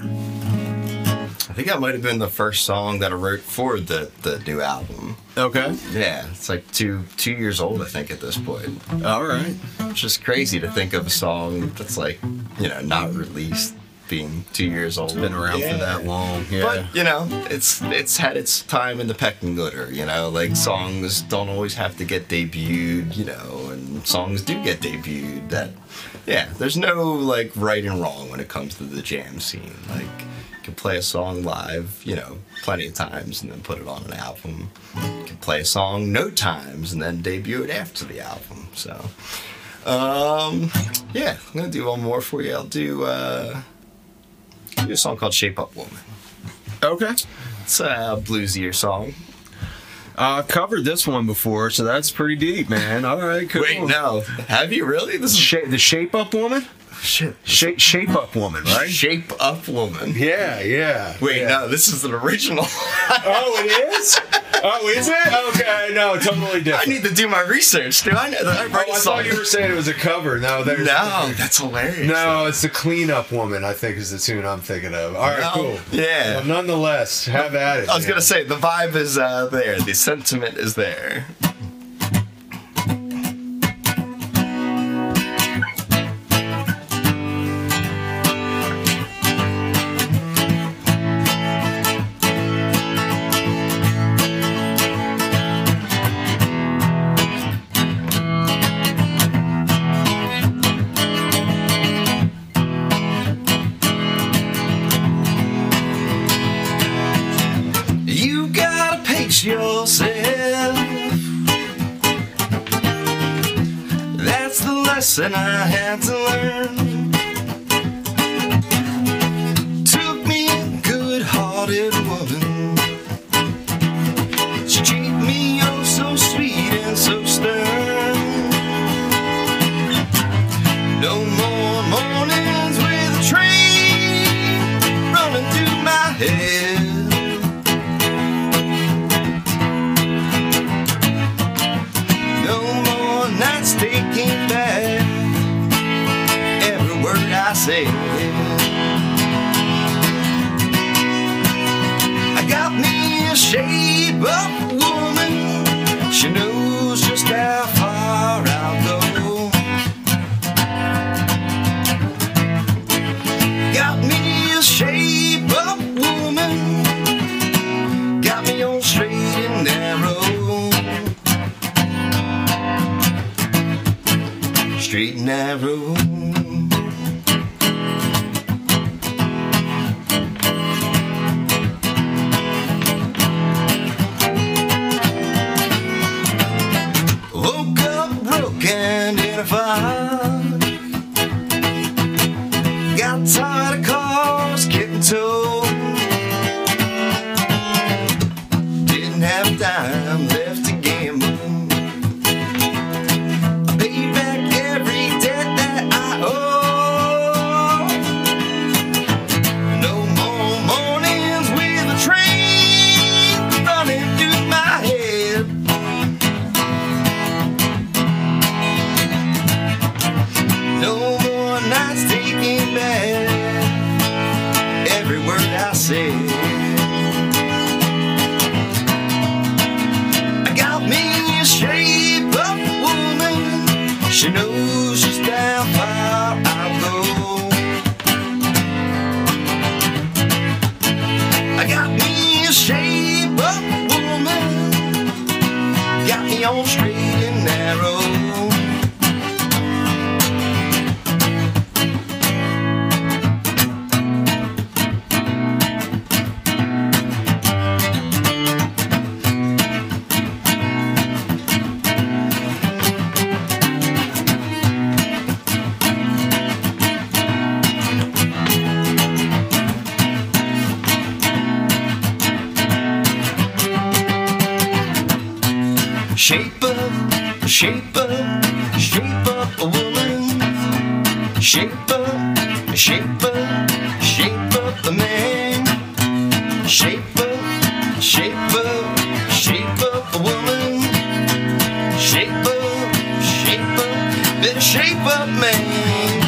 I think that might have been the first song that I wrote for the, the new album. Okay. Yeah, it's like two two years old, I think, at this point. All right. It's just crazy to think of a song that's like, you know, not released being two years old. Been around Yeah. for that long. Yeah. But, you know, it's it's had its time in the pecking order, you know, like songs don't always have to get debuted, you know, and songs do get debuted that, yeah, there's no, like, right and wrong when it comes to the jam scene. Like, you can play a song live, you know, plenty of times and then put it on an album. You can play a song no times and then debut it after the album, so. Um, yeah, I'm gonna do one more for you. I'll do, uh, do a song called Shape Up Woman. Okay. It's a bluesier song. Uh, I've covered this one before, so that's pretty deep, man. All right, cool. Wait, no. Have you really? This is Sha- the Shape Up Woman? shit. Shape, shape Up Woman, right? Shape Up Woman. Yeah, yeah. Wait, yeah. no, this is an original. Oh, it is? Oh, is it? Okay, no, totally I different. need to do my research. Do I know that I Oh, write I a song? thought you were saying it was a cover. No, there's No, that's hilarious. No, it's the Clean Up Woman, I think is the tune I'm thinking of. All right, No, cool. yeah. Well, nonetheless, have at it. I was man. gonna say the vibe is uh, there. The sentiment is there. You gotta pace yourself. That's the lesson I had to learn. Took me a good-hearted woman. She treated me oh so sweet and so stern. No more mornings with a train running through my head. No more nights taking back every word I said. I got me a shape up woman. narrow. Woke up broken in a fire. Got tired of cars getting towed. Didn't have time left to gamble. I paid back every debt that I owe. No more mornings with a train running through my head. No more nights taking back every word I said. I got me a shape of a woman. She knows just how far I'll go. I got me a shape of a woman. Got me on straight and narrow. Shape up, shape up, shape up a woman. Shape up, shape up, shape up a man. Shape up, shape up, shape up a woman. Shape up, shape up, better shape up, man.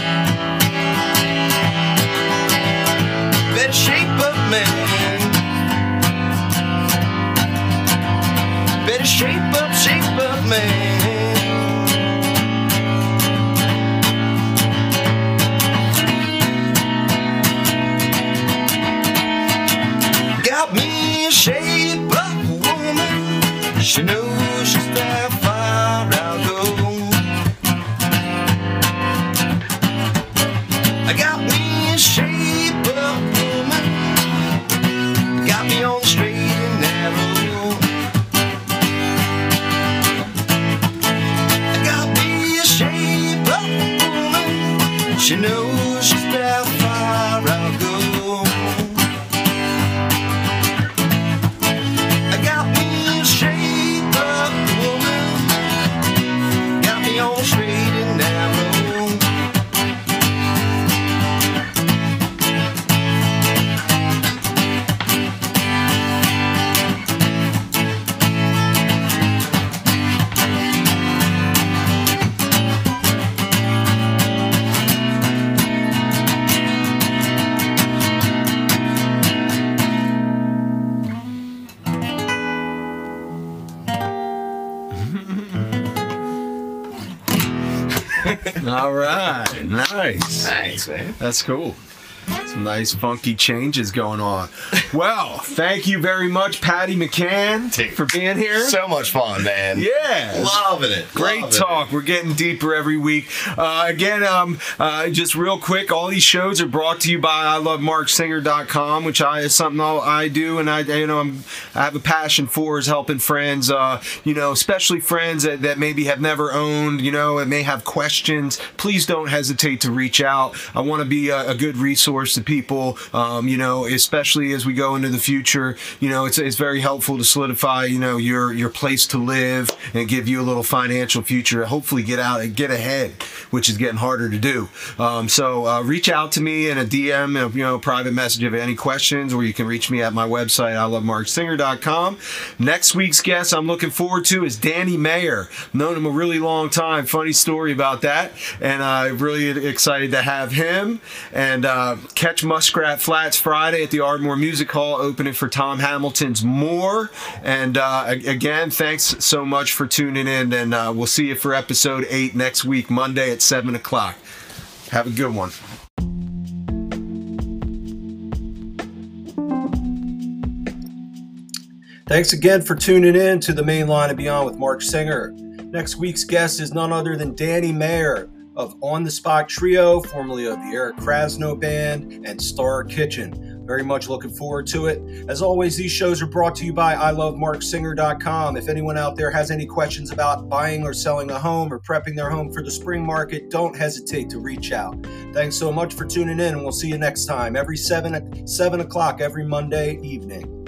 Better shape up, man. Better shape up, shape up, man. Got me a shape up woman. She knows just how far I'll go. I got me a shape up woman. Got me on the straight and narrow. She knows just how far I'll go. I got me a shape up woman. Got me on straight and narrow. All right, nice. Thanks, man. That's cool. Some nice funky changes going on. Well, thank you very much, Patty McCann, Dude, for being here. So much fun, man. Yeah. Loving it. Great Loving talk. it. We're getting deeper every week. Uh, again, um, uh, just real quick, all these shows are brought to you by I love mark singer dot com, which I is something I'll, I do, and I, you know, I'm, I have a passion for is helping friends, uh, you know, especially friends that, that maybe have never owned, you know, and may have questions. Please don't hesitate to reach out. I want to be a, a good resource to people, um, you know, especially as we go into the future. You know, it's it's very helpful to solidify, you know, your your place to live and give you a little financial future. Hopefully, get out and get ahead, which is getting harder to do. Um, so uh, reach out to me in a D M, you know, private message if you have any questions, or you can reach me at my website, I love mark singer dot com. Next week's guest I'm looking forward to is Danny Mayer. Known him a really long time. Funny story about that, and I'm uh, really excited to have him. And uh, catch Muskrat Flats Friday at the Ardmore Music Hall, opening for Tom Hamilton's More. And uh, again, thanks so much for tuning in, and uh, we'll see you for episode eight next week, Monday at seven o'clock. Have a good one. Thanks again for tuning in to the Main Line and Beyond with Mark Singer. Next week's guest is none other than Danny Mayer, of On the Spot Trio, formerly of the Eric Krasno Band, and Star Kitchen. Very much looking forward to it. As always, these shows are brought to you by I love mark singer dot com. If anyone out there has any questions about buying or selling a home or prepping their home for the spring market, don't hesitate to reach out. Thanks so much for tuning in, and we'll see you next time, every seven, seven o'clock every Monday evening.